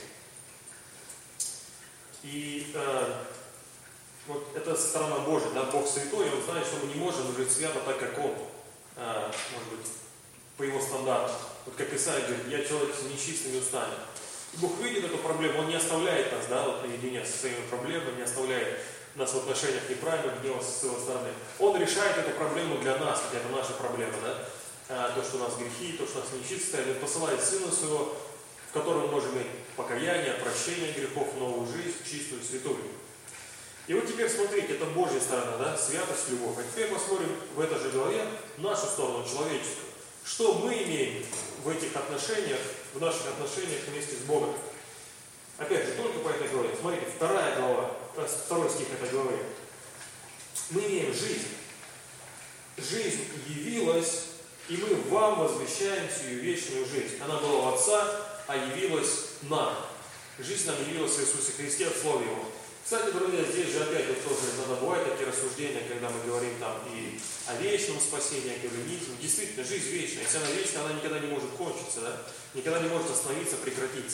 И вот это сторона Божия, да, Бог святой, и Он знает, что мы не можем жить свято так, как Он, может быть, по Его стандартам. Вот как Исаия говорит, я человек с нечистыми устами. И Бог видит эту проблему, Он не оставляет нас, да, вот наедине со своими проблемами, не оставляет нас в отношениях неправильных, гнева с его стороны. Он решает эту проблему для нас, хотя это наша проблема, да, то, что у нас грехи, то, что у нас нечистое, Он посылает Сына Своего, в котором мы можем иметь покаяние, прощение грехов, новую жизнь, чистую, святую. И вот теперь смотрите, это Божья сторона, да, святость, любовь. А теперь посмотрим в этой же главе нашу сторону, человеческую. Что мы имеем в этих отношениях, в наших отношениях вместе с Богом? Опять же, только по этой главе. Смотрите, второй стих этой главы. Мы имеем жизнь. Жизнь явилась, и мы вам возвещаем сию вечную жизнь. Она была у Отца, а явилась нам. Жизнь нам явилась в Иисусе Христе, в Слове Его. Кстати, друзья, здесь же опять вот тоже иногда бывают такие рассуждения, когда мы говорим там и о вечном спасении, о кальвинизме. Действительно, жизнь вечная. Если она вечная, она никогда не может кончиться, да? Никогда не может остановиться, прекратиться.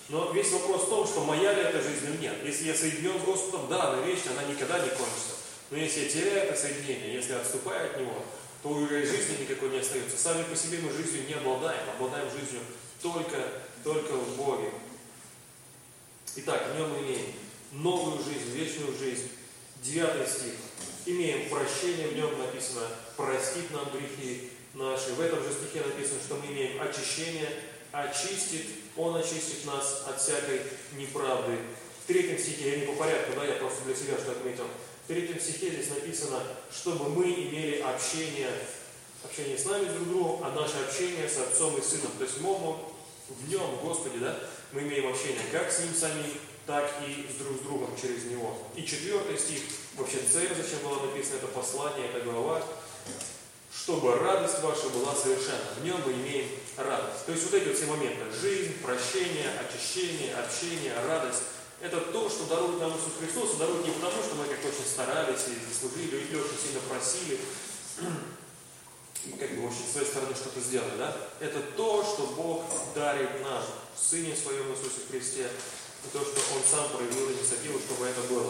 Но весь вопрос в том, что моя ли эта жизнь или нет. Если я соединен с Господом, да, она вечна, она никогда не кончится. Но если я теряю это соединение, если отступаю от него, то уже и жизни никакой не остается. Сами по себе мы жизнью не обладаем жизнью только в Боге. Итак, в нем мы имеем новую жизнь, вечную жизнь. 9 стих. Имеем прощение, в нем написано, простит нам грехи наши. В этом же стихе написано, что мы имеем очищение, очистит, Он очистит нас от всякой неправды. В 3 стихе, я не по порядку, да, я просто для себя что отметил. В 3 стихе здесь написано, чтобы мы имели общение с нами друг другом, а наше общение с Отцом и Сыном. То есть в Нем, Господи, да, мы имеем общение как с Ним самим, так и с другом через Него. И 4 стих, вообще цель, зачем было написано это послание, эта глава, чтобы радость ваша была совершенна. В Нем мы имеем радость. То есть вот эти вот все моменты, жизнь, прощение, очищение, общение, радость, это то, что дарует нам Иисус Христос, и дарует не потому, что мы как-то очень старались и заслужили, или очень сильно просили, и как бы очень с своей стороны что-то сделали, да? Это то, что Бог дарит нам в Сыне Своем Иисусе Христе, и то, что Он сам проявил инициативу, чтобы это было.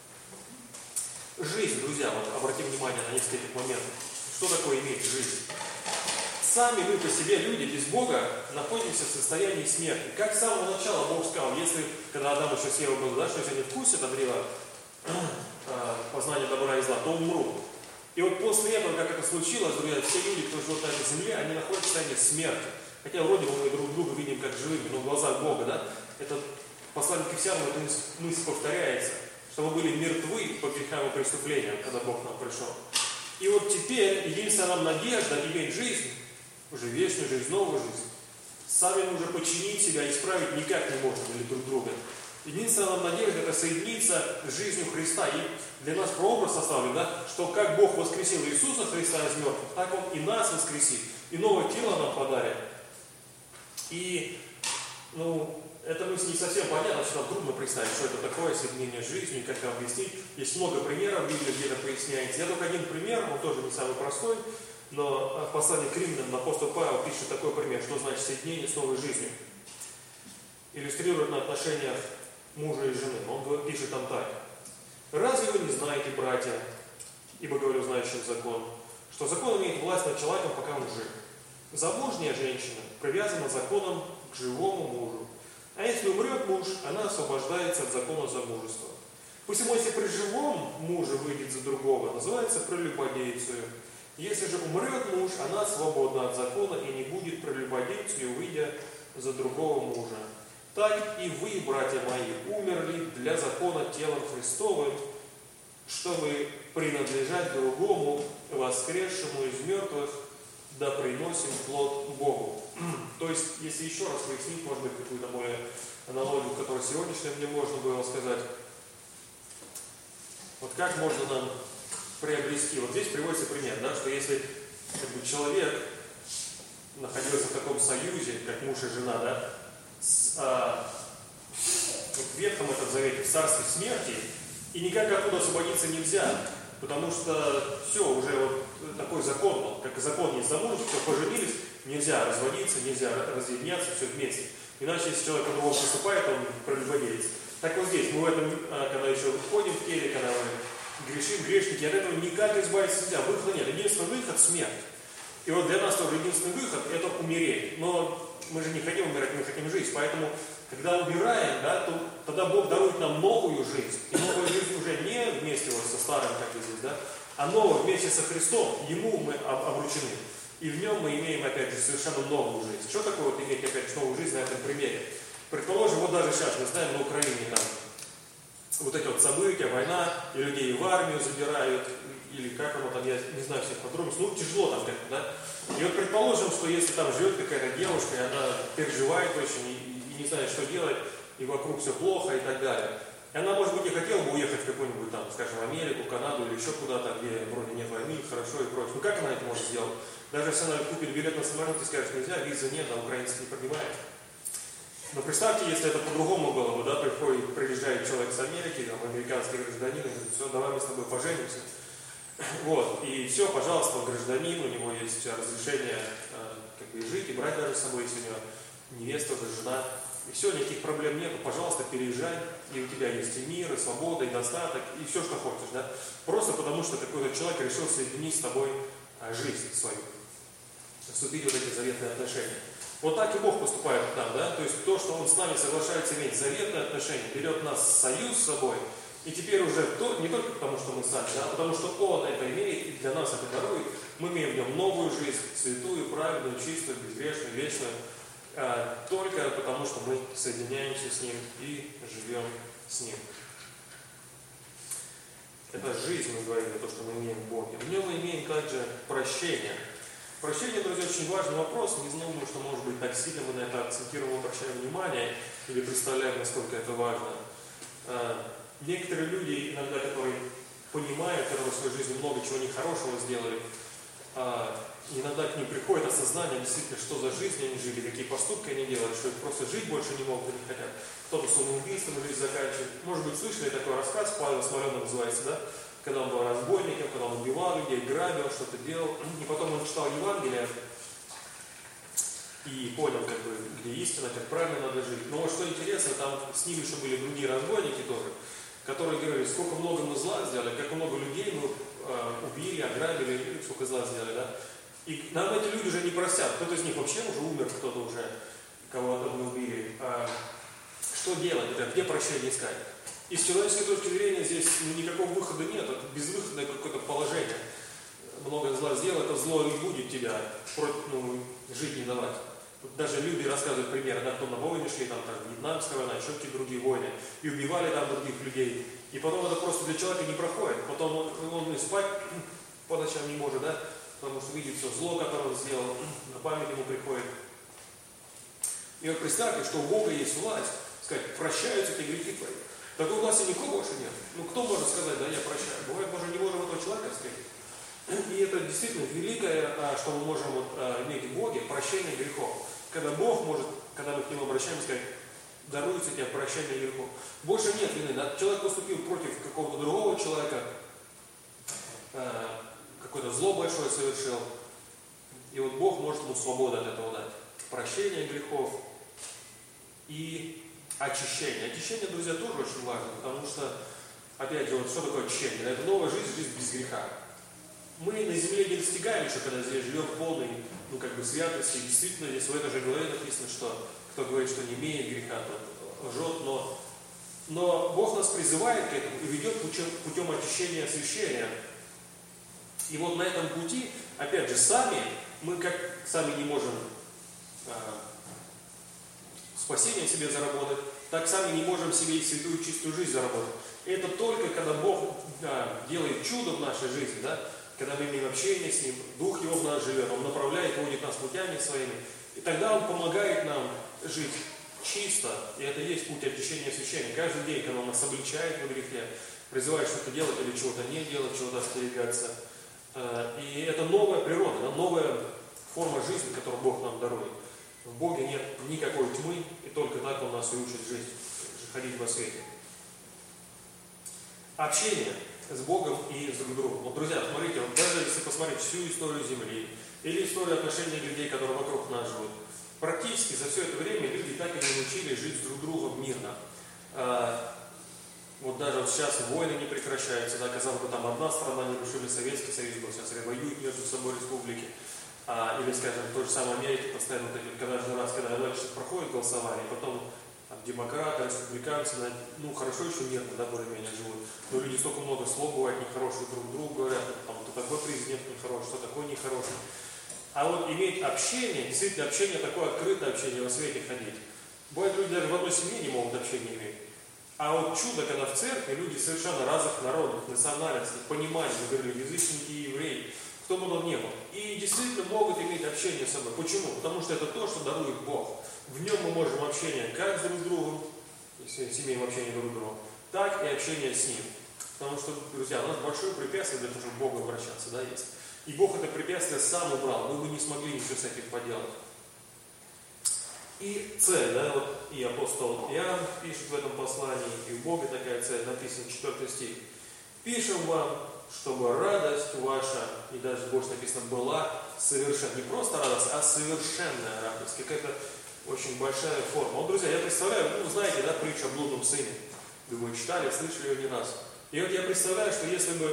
Жизнь, друзья, вот обратим внимание на несколько моментов. Что такое иметь жизнь? Сами мы по себе, люди без Бога, находимся в состоянии смерти. Как с самого начала Бог сказал, если, когда Адам еще съел был, да, что если они вкусят от древа познания добра и зла, то умрут. И вот после этого, как это случилось, друзья, все люди, кто живут на этой земле, они находятся в состоянии смерти. Хотя вроде бы мы друг друга видим как живыми, но в глазах Бога, да, это послание к Ефесянам, эта мысль повторяется, что мы были мертвы по грехам и преступлениям, когда Бог к нам пришел. И вот теперь единственная нам надежда иметь жизнь, уже вечную жизнь, новую жизнь. Сами мы уже починить себя, исправить никак не можем или друг друга. Единственная нам надежда – это соединиться с жизнью Христа. И для нас прообраз составлен, да, что как Бог воскресил Иисуса Христа из мертвых, так Он и нас воскресит, и новое тело нам подарит. И, эта мысль не совсем понятна, что нам трудно представить, что это такое соединение с жизнью, как это объяснить. Есть много примеров в Библии, где это поясняется. Я только один пример, он тоже не самый простой, но в послании к Римлянам апостол Павел пишет такой пример, что значит соединение с новой жизнью. Иллюстрирует на отношениях мужа и жены. Он пишет там так. «Разве вы не знаете, братья, ибо говорю знающим закон, что закон имеет власть над человеком, пока он жив? Замужняя женщина привязана законом к живому мужу. А если умрет муж, она освобождается от закона замужества. Посему, если при живом муже выйдет за другого, называется прелюбодейцею. Если же умрет муж, она свободна от закона и не будет прелюбодейцею, выйдя за другого мужа. Так и вы, братья мои, умерли для закона телом Христовым, чтобы принадлежать другому, воскресшему из мертвых, да приносим плод Богу». То есть, если еще раз пояснить, может быть, какую-то более аналогию, которую сегодняшним мне можно было сказать. Вот как можно нам приобрести? Вот здесь приводится пример, да, что если человек находился в таком союзе, как муж и жена, да, в Ветхом этом Завете, в царстве смерти, и никак оттуда освободиться нельзя, потому что все, уже вот такой закон был, как и закон есть замужество, поженились, нельзя разводиться, нельзя разъединяться, все вместе. Иначе, если человек по-другому поступает, он прелюбодеец. Так вот здесь, мы в этом, когда еще ходим в теле, когда мы грешим, грешники, от этого никак избавиться нельзя, выхода нет. Единственный выход – смерть. И вот для нас тоже единственный выход – это умереть. Но мы же не хотим умирать, мы хотим жить. Поэтому, когда умираем, да, то тогда Бог дарует нам новую жизнь. И новая жизнь уже не вместе вот со старым, как и здесь, да, а новая вместе со Христом. Ему мы обручены. И в нем мы имеем, опять же, совершенно новую жизнь. Что такое вот иметь, опять же, новую жизнь на этом примере? Предположим, вот даже сейчас, мы знаем, на Украине там вот эти вот события, война, и людей в армию забирают, или как оно там, я не знаю всех подробностей, тяжело там как-то, да. И вот предположим, что если там живет какая-то девушка, и она переживает очень, и не знает, что делать, и вокруг все плохо, и так далее. И она, может быть, не хотела бы уехать в какую-нибудь там, скажем, Америку, Канаду или еще куда-то, где вроде нет войны, хорошо и прочее. Ну как она это может сделать? Даже если она купит билет на самолет и скажет, нельзя, визы нет, а украинцы не принимают. Но представьте, если это по-другому было бы, да, приезжает человек с Америки, там, американский гражданин, и говорит, все, давай мы с тобой поженимся. Вот, и все, пожалуйста, гражданин, у него есть разрешение как бы жить и брать даже с собой, если у него невеста, уже жена. и все, никаких проблем нету, пожалуйста, переезжай, и у тебя есть и мир, и свобода, и достаток, и все, что хочешь, да? Просто потому, что какой-то человек решил соединить с тобой жизнь свою, вступить в вот эти заветные отношения. Вот так и Бог поступает к нам, да? То есть то, что Он с нами соглашается иметь заветные отношения, берет нас в союз с собой, и теперь уже не только потому, что мы сами, да, а потому что Он это имеет и для нас это дарует, мы имеем в Нем новую жизнь, святую, праведную, чистую, безгрешную, вечную, только потому, что мы соединяемся с Ним и живем с Ним. Это жизнь, мы говорили, то, что мы имеем в Боге. В Нем мы имеем также прощение. Прощение, друзья, очень важный вопрос. Не знаю, что, может быть, так сильно мы на это акцентируем, обращаем внимание или представляем, насколько это важно. Некоторые люди, иногда, которые понимают, которые в своей жизни много чего нехорошего сделали, иногда к ним приходит осознание, действительно, что за жизнь они жили, какие поступки они делали, что просто жить больше не могут и не хотят. Кто-то самоубийством жизнь заканчивает. Может быть, слышали такой рассказ, Павел Смоленов называется, да? Когда он был разбойником, когда он убивал людей, грабил, что-то делал. И потом он читал Евангелие и понял, как бы, где истина, как правильно надо жить. Но вот что интересно, там с ними еще были другие разбойники тоже, которые говорили, сколько много мы зла сделали, как много людей мы убили, ограбили, сколько зла сделали, да? И нам эти люди уже не простят. Кто-то из них вообще уже умер, кто-то уже кого-то мы убили. Что делать? Где прощение искать? И с человеческой точки зрения здесь никакого выхода нет. Это безвыходное какое-то положение. Много зла сделал, это зло и будет тебя жить не давать. Тут даже люди рассказывают примеры, да, кто на войны шли, там Вьетнамская война, еще какие-то другие войны, и убивали там других людей. И потом это просто для человека не проходит. Потом он и спать по ночам не может, да, потому что видит все зло, которое он сделал, на память ему приходит. И вот представьте, что у Бога есть власть, сказать, прощаются те грехи твои. Такой власти никого больше нет. Кто может сказать, да, я прощаю? Бывает, мы же не можем этого человека встретить. И это действительно великое, что мы можем иметь в Боге, прощение грехов. Когда Бог может, когда мы к Нему обращаемся, сказать, даруется тебе прощение грехов. Больше нет вины. Да? Человек поступил против какого-то другого человека, какое-то зло большое совершил. И вот Бог может ему свободу от этого дать. Прощение грехов и очищение. Очищение, друзья, тоже очень важно, потому что, опять же, вот что такое очищение? Это новая жизнь, жизнь без греха. Мы на земле не достигаем еще, когда здесь живем в полной, святости. И действительно, здесь в этой же главе написано, что кто говорит, что не имеет греха, тот лжет, но Бог нас призывает к этому и ведет путем очищения, освящения. И вот на этом пути, опять же, мы как сами не можем спасение себе заработать, так сами не можем себе и святую чистую жизнь заработать. И это только когда Бог делает чудо в нашей жизни, да? Когда мы имеем общение с Ним, Дух Его в нас живет, Он направляет, водит нас путями своими, и тогда Он помогает нам жить чисто, и это есть путь очищения и освящения. Каждый день, когда Он нас обличает в грехе, призывает что-то делать или чего-то не делать, чего-то остерегаться. И это новая природа, да? Новая форма жизни, которую Бог нам дарует. В Боге нет никакой тьмы, и только так Он нас и учит жить, ходить во свете. Общение с Богом и с друг другом. Вот, друзья, смотрите, вот даже если посмотреть всю историю Земли, или историю отношений людей, которые вокруг нас живут, практически за все это время люди так и не научились жить друг с другом мирно. Вот даже вот сейчас войны не прекращаются, да, казалось бы, там одна страна, не решили Советский Союз был, сейчас воюют между собой республики. Или, скажем, в той же самой Америке постоянно, каждый раз, когда что-то проходит голосование, потом демократы, республиканцы, хорошо еще мирно, да, более-менее живут. Но люди столько много слов бывает нехороших друг другу говорят, кто такой президент нехороший, кто такой нехороший. А вот иметь общение, действительно общение, такое открытое общение, во свете ходить. Бывает, люди даже в одной семье не могут общения иметь. А вот чудо, когда в церкви люди совершенно разных народов, национальностей, понимания, мы говорили, язычники и евреи, кто бы он ни был. И действительно могут иметь общение с собой. Почему? Потому что это то, что дарует Бог. В нем мы можем общение как с друг другом, если имеем общение друг с другом, так и общение с Ним. Потому что, друзья, у нас большое препятствие для того, чтобы к Богу обращаться, да, есть. И Бог это препятствие сам убрал, мы бы не смогли ничего с этим поделать. И цель, да, вот и апостол Иоанн пишет в этом послании, и у Бога такая цель, написано 4 стих. Пишем вам, чтобы радость ваша, и даже больше написано, была совершенна. Не просто радость, а совершенная радость. Какая-то очень большая форма. Вот, друзья, я представляю, ну, знаете, да, притчу о блудном сыне. Думаю, читали, слышали ее не раз. И вот я представляю, что если бы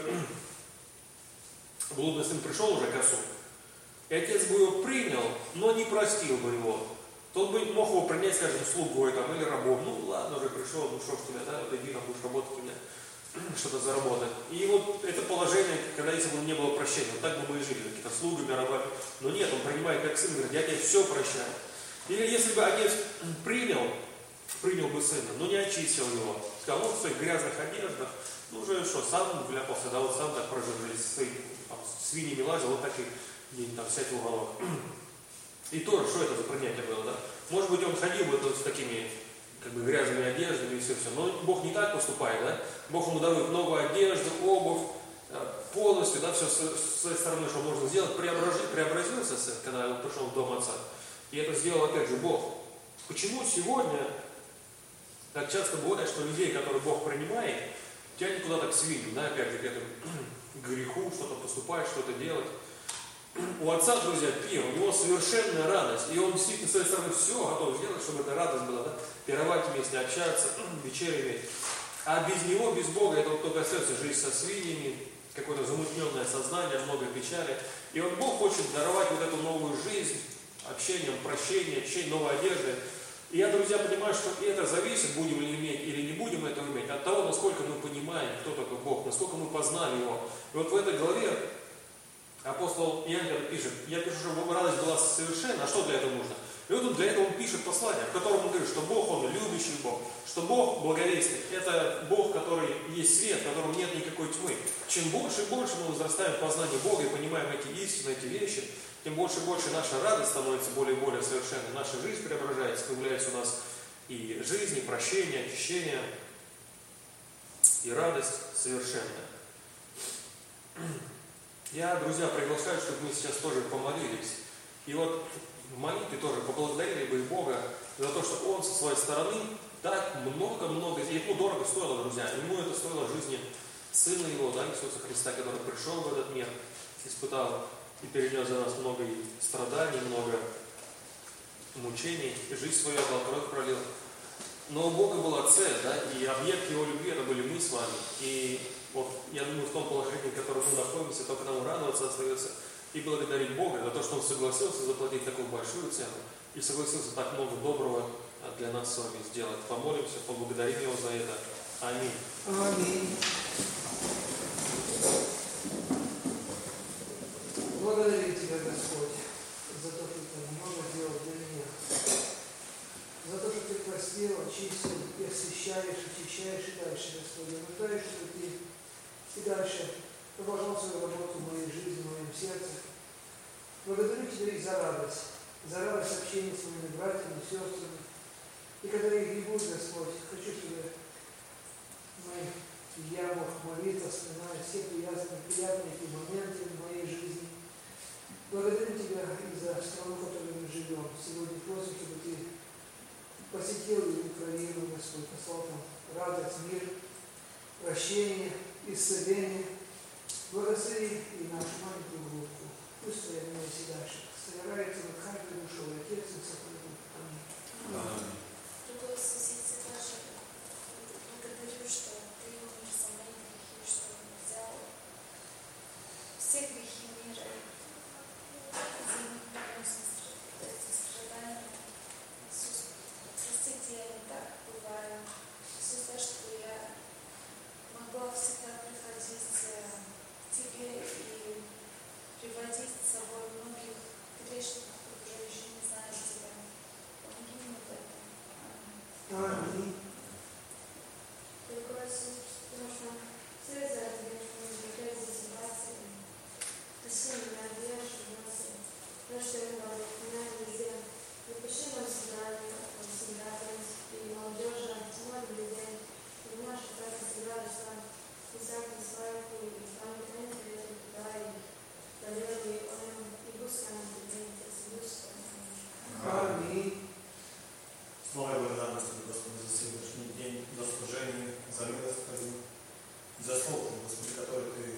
блудный сын пришел уже к отцу, и отец бы его принял, но не простил бы его, то он бы мог его принять, скажем, слугой там, или рабом. Ну ладно, уже пришел, ну что ж тебя, да, вот иди там будешь работать у меня, что-то заработать. И вот это положение, когда если бы не было прощения, вот так бы мы и жили, какие-то слугами, рабами. Но нет, он принимает как сын, говорит, я тебе все прощаю. Или если бы отец принял бы сына, но не очистил его, сказал, он в своих грязных одеждах, ну уже что, сам вляпался, да, вот сам так прожил, там, свиньями лазил, вот так и где-нибудь там сядь в уголок. И тоже, что это за принятие было, да? Может быть, он ходил бы с такими, как бы, грязными одеждами и все, но Бог не так поступает, да? Бог ему дарует новую одежду, обувь, полностью, да, все с своей стороны, что можно сделать, преобразился сын, когда он пришел в дом отца. И это сделал, опять же, Бог. Почему сегодня так часто бывает, что людей, которые Бог принимает, тянет куда-то к свинью, да, опять же, к этому греху, что-то поступать, что-то делать. У отца, друзья, пир, у него совершенная радость, и он действительно с своей стороны все готов сделать, чтобы эта радость была, да, пировать вместе, общаться, вечерю иметь. А без него, без Бога, это вот только остается жизнь со свиньями, какое-то замутненное сознание, много печали. И вот Бог хочет даровать вот эту новую жизнь, общением, прощением, новой одеждой. И я, друзья, понимаю, что это зависит, будем ли иметь или не будем это иметь, от того, насколько мы понимаем, кто такой Бог, насколько мы познали Его. И вот в этой главе апостол Иоанн пишет, я пишу, чтобы радость была совершенна, а что для этого нужно? И вот он для этого он пишет послание, в котором он говорит, что Бог, Он любящий Бог, что Бог благовестный, это Бог, который есть свет, в котором нет никакой тьмы. Чем больше и больше мы возрастаем в познании Бога и понимаем эти истины, эти вещи, тем больше и больше наша радость становится более и более совершенной, наша жизнь преображается, появляется у нас и жизнь, и прощение, очищение, и радость совершенная. Я, друзья, приглашаю, чтобы мы сейчас тоже помолились. И вот в молитве тоже поблагодарили бы Бога за то, что Он со своей стороны так много-много, и ему дорого стоило, друзья, ему это стоило жизни Сына Его, да, Иисуса Христа, который пришел в этот мир, испытал и перенес за нас много и страданий, много мучений, и жизнь свою отдал, кровь пролил. Но у Бога была цель, да, и объект Его любви это были мы с вами. И вот я думаю, в том положении, в котором мы находимся, только нам радоваться остается и благодарить Бога за то, что Он согласился заплатить такую большую цену и согласился так много доброго для нас с вами сделать. Помолимся, поблагодарим Его за это. Аминь. Аминь. Благодарю Тебя, Господь, за то, что Ты много сделал для меня. За то, что Ты простил, очистил, и освящаешь, очищаешь и дальше, Господь. Я нуждаюсь, чтобы Ты и дальше продолжал свою работу в моей жизни, в моем сердце. Благодарю Тебя и за радость общения с моими братьями и сестрами. И когда я их не буду, Господь, хочу, чтобы я мог молиться, вспоминая все приятные моменты в моей жизни. Благодарю Тебя и за страну, в которой мы живем. Сегодня просим, чтобы Ты посетил Украину, Господь, послал там радость, мир, прощение, исцеление. Благослови и нашу маленькую группу. Пусть Твоя милость и дальше собирается над каждой душой, Отец и Сохранитель. Аминь. Другой сосед также благодарю, что Ты умер за мои грехи, что Он взял все грехи мира, за них приносит эти страдания. Иисус, простите, я не так бываю. Иисус, да, что я могла всегда приходить к Тебе и приводить с собой многих грешников, которые еще не знают Тебя. Помоги мне в этом. Аминь. Дорогой Иисус, потому что все заради избегать засыпаться, ты сильно надежду нас, наше вдохновение везде. Напиши нам собрание, всегда, и молодежи, много людей, и наши так всегда растут, и всякие славы, и памятные приятели, да, и доверие, и пусть нам будет Аминь. Слава и благодарность Тебе, Господи, за сегодняшний день, за служение, за милость Твою, за Слово, Господи, которое Ты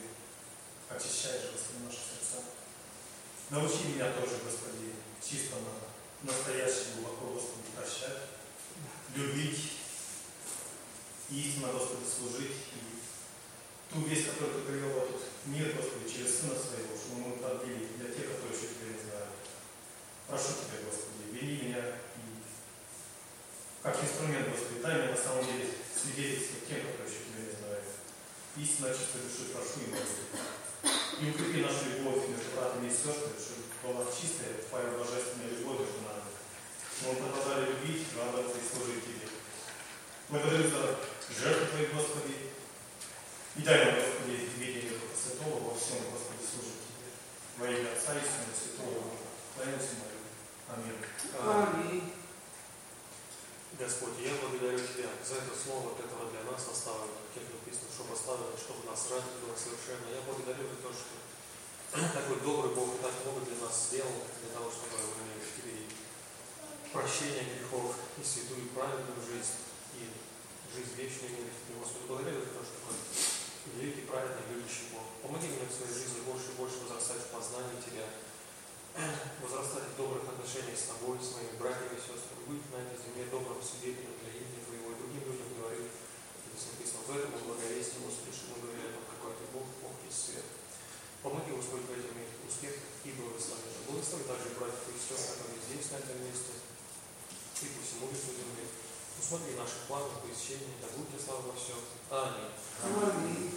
очищаешь, Господи, наши сердца. Научи меня тоже, Господи, чистому настоящий глубоко, Господи, прощать, любить, истинно, Господи, служить. И ту весть, которую Ты привел в этот мир, Господи, через Сына Своего, чтобы мы продлили для тех, которые еще Тебя не знают. Прошу Тебя, Господи, вели меня и как инструмент, Господи, дай мне на самом деле свидетельство тем, которые еще Тебя не знают. Истинно, чистой душой прошу и молю. И укрепи нашу любовь между братьями и сестрами, чтобы была чистая, Твоя божественная любовь между нами. Мы продолжали любить, радоваться и служить Тебе. Благодарю за жертву Твою, Господи. И дай нам, Господи, видение Духа Святого во всем, Господи, служить Тебе. Во имя Отца и Сына и Святого Духа. Кланяюсь и молю. Аминь. Аминь. Господь, я благодарю Тебя за это слово, которое для нас оставлено, как написано, чтобы оставлено, чтобы нас радость была совершенно. Я благодарю за то, что такой добрый Бог и так много для нас сделал, для того, чтобы мы имели в Тебе прощение грехов и святую праведную жизнь, и жизнь вечную имели в Тебе. Господи, благодарю за то, что такой великий, праведный, любящий Бог. Помоги мне в своей жизни больше и больше возрастать в познании Тебя, возрастать в добрых отношениях с Тобой, с моими братьями и сестрами, быть на этой земле добрым свидетелем для имени Твоего, и другим людям говорить, здесь написано, в этом благовестии, Господи, что мы говорили о том, какой Ты Бог, Бог есть свет. Помоги, Господи, в этом иметь успех и благословение. Благослови также братьев и сестер, которые здесь, на этом месте, и по всему лицу земли. Усмотри наши планы, посещения, да будь Тебе слава во всем. Аминь. Аминь.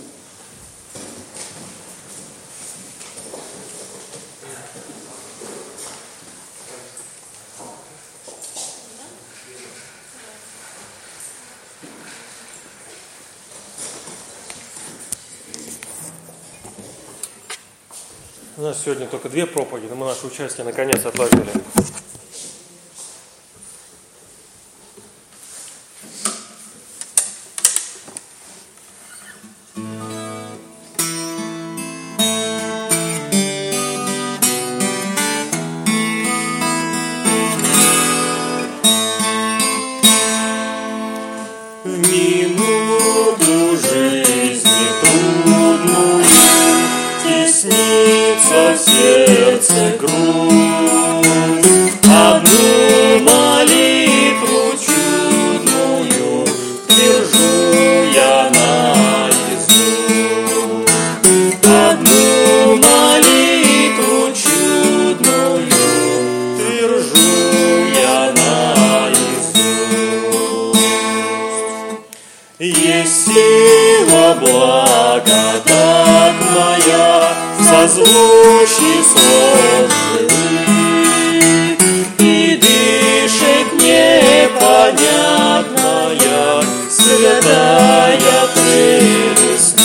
У нас сегодня только 2 проповеди, но мы наше участие наконец отложили. Минуту жизни трудную теснится в сердце грусть. Одну молитву чудную держу я наизусть. Одну молитву чудную держу я наизусть. Есть сила, благодать моя, созвучий слов живых, и дышит непонятная, святая прелесть.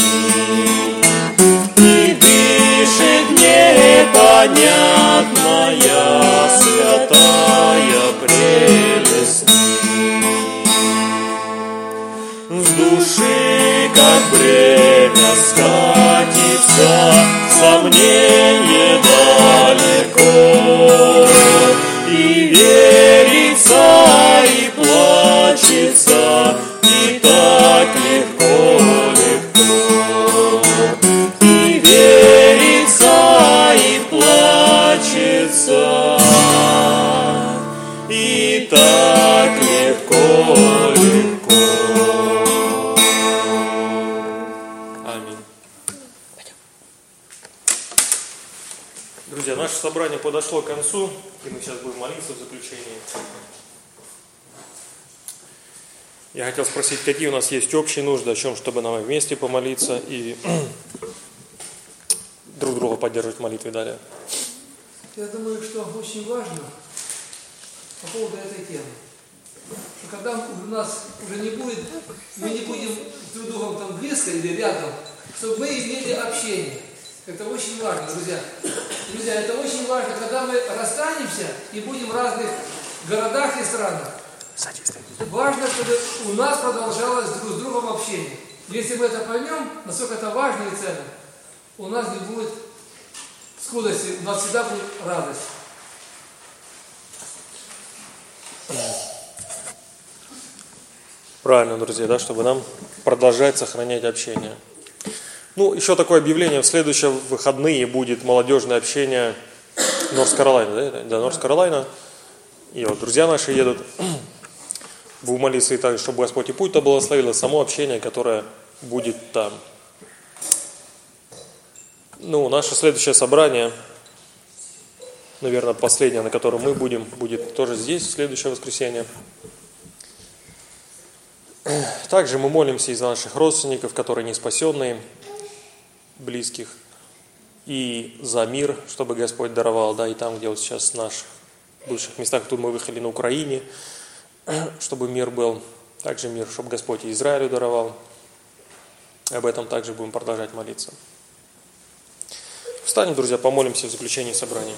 И дышит непонятная, святая прелесть. С души, как бремя, скатится сомнение далеко, и верится, и плачется, и так легко, легко. И верится, и плачется, и так легко, легко. Друзья, наше собрание подошло к концу, и мы сейчас будем молиться в заключении. Я хотел спросить, какие у нас есть общие нужды, о чем, чтобы нам вместе помолиться и друг друга поддерживать в молитве далее. Я думаю, что очень важно по поводу этой темы, что когда у нас уже не будет, мы не будем друг с другом там близко или рядом, чтобы мы имели общение. Это очень важно, друзья. Друзья, это очень важно, когда мы расстанемся и будем в разных городах и странах. Важно, чтобы у нас продолжалось друг с другом общение. Если мы это поймем, насколько это важно и ценно, у нас не будет скудости, у нас всегда будет радость. Правильно, друзья, да, чтобы нам продолжать сохранять общение. Ну, еще такое объявление. В следующие выходные будет молодежное общение Норс-Каролайна, да? Да, Норс-Каролайна. И вот друзья наши едут. Будем молиться и так, чтобы Господь и путь-то благословил, и само общение, которое будет там. Ну, наше следующее собрание, наверное, последнее, на котором мы будем, будет тоже здесь, в следующее воскресенье. Также мы молимся из наших родственников, которые не спасенные, близких, и за мир, чтобы Господь даровал, да, и там, где вот сейчас в наших бывших местах, тут мы выехали на Украине, чтобы мир был, также мир, чтобы Господь и Израилю даровал. Об этом также будем продолжать молиться. Встанем, друзья, помолимся в заключении собрания.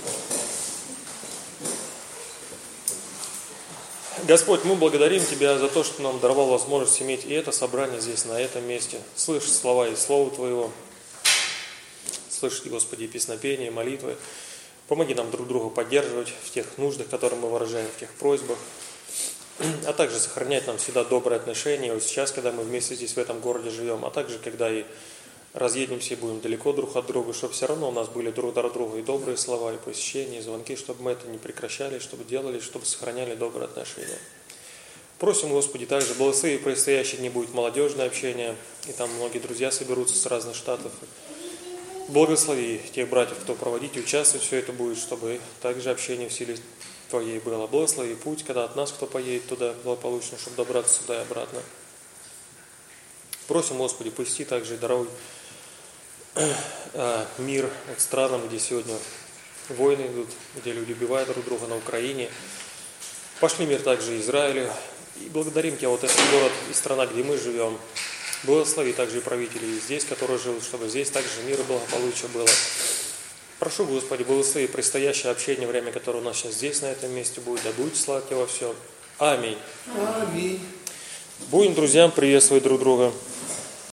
Господь, мы благодарим Тебя за то, что нам даровал возможность иметь и это собрание здесь, на этом месте, слышать слова из Слова Твоего, слышать, Господи, песнопения, молитвы. Помоги нам друг друга поддерживать в тех нуждах, которые мы выражаем, в тех просьбах, а также сохранять нам всегда добрые отношения, вот сейчас, когда мы вместе здесь в этом городе живем, а также, когда и разъедемся и будем далеко друг от друга, чтобы все равно у нас были друг для друга и добрые слова, и посещения, и звонки, чтобы мы это не прекращали, чтобы делали, чтобы сохраняли добрые отношения. Просим, Господи, также благослови, в предстоящие дни будет молодежное общение, и там многие друзья соберутся с разных штатов. Благослови тех братьев, кто проводить и участвовать, все это будет, чтобы также общение в силе Твоей было. Благослови путь, когда от нас кто поедет туда благополучно, чтобы добраться сюда и обратно. Просим, Господи, пусти также и даруй мир от странам, где сегодня войны идут, где люди убивают друг друга на Украине. Пошли мир также Израилю. И благодарим Тебя, вот этот город и страна, где мы живем. Благослови также и правителей здесь, которые живут, чтобы здесь также мир и благополучие было. Прошу, Господи, благослови предстоящее общение, время, которое у нас сейчас здесь, на этом месте будет. Да будет слава Тебе во всем. Аминь. Аминь. Будем друзьям приветствовать друг друга.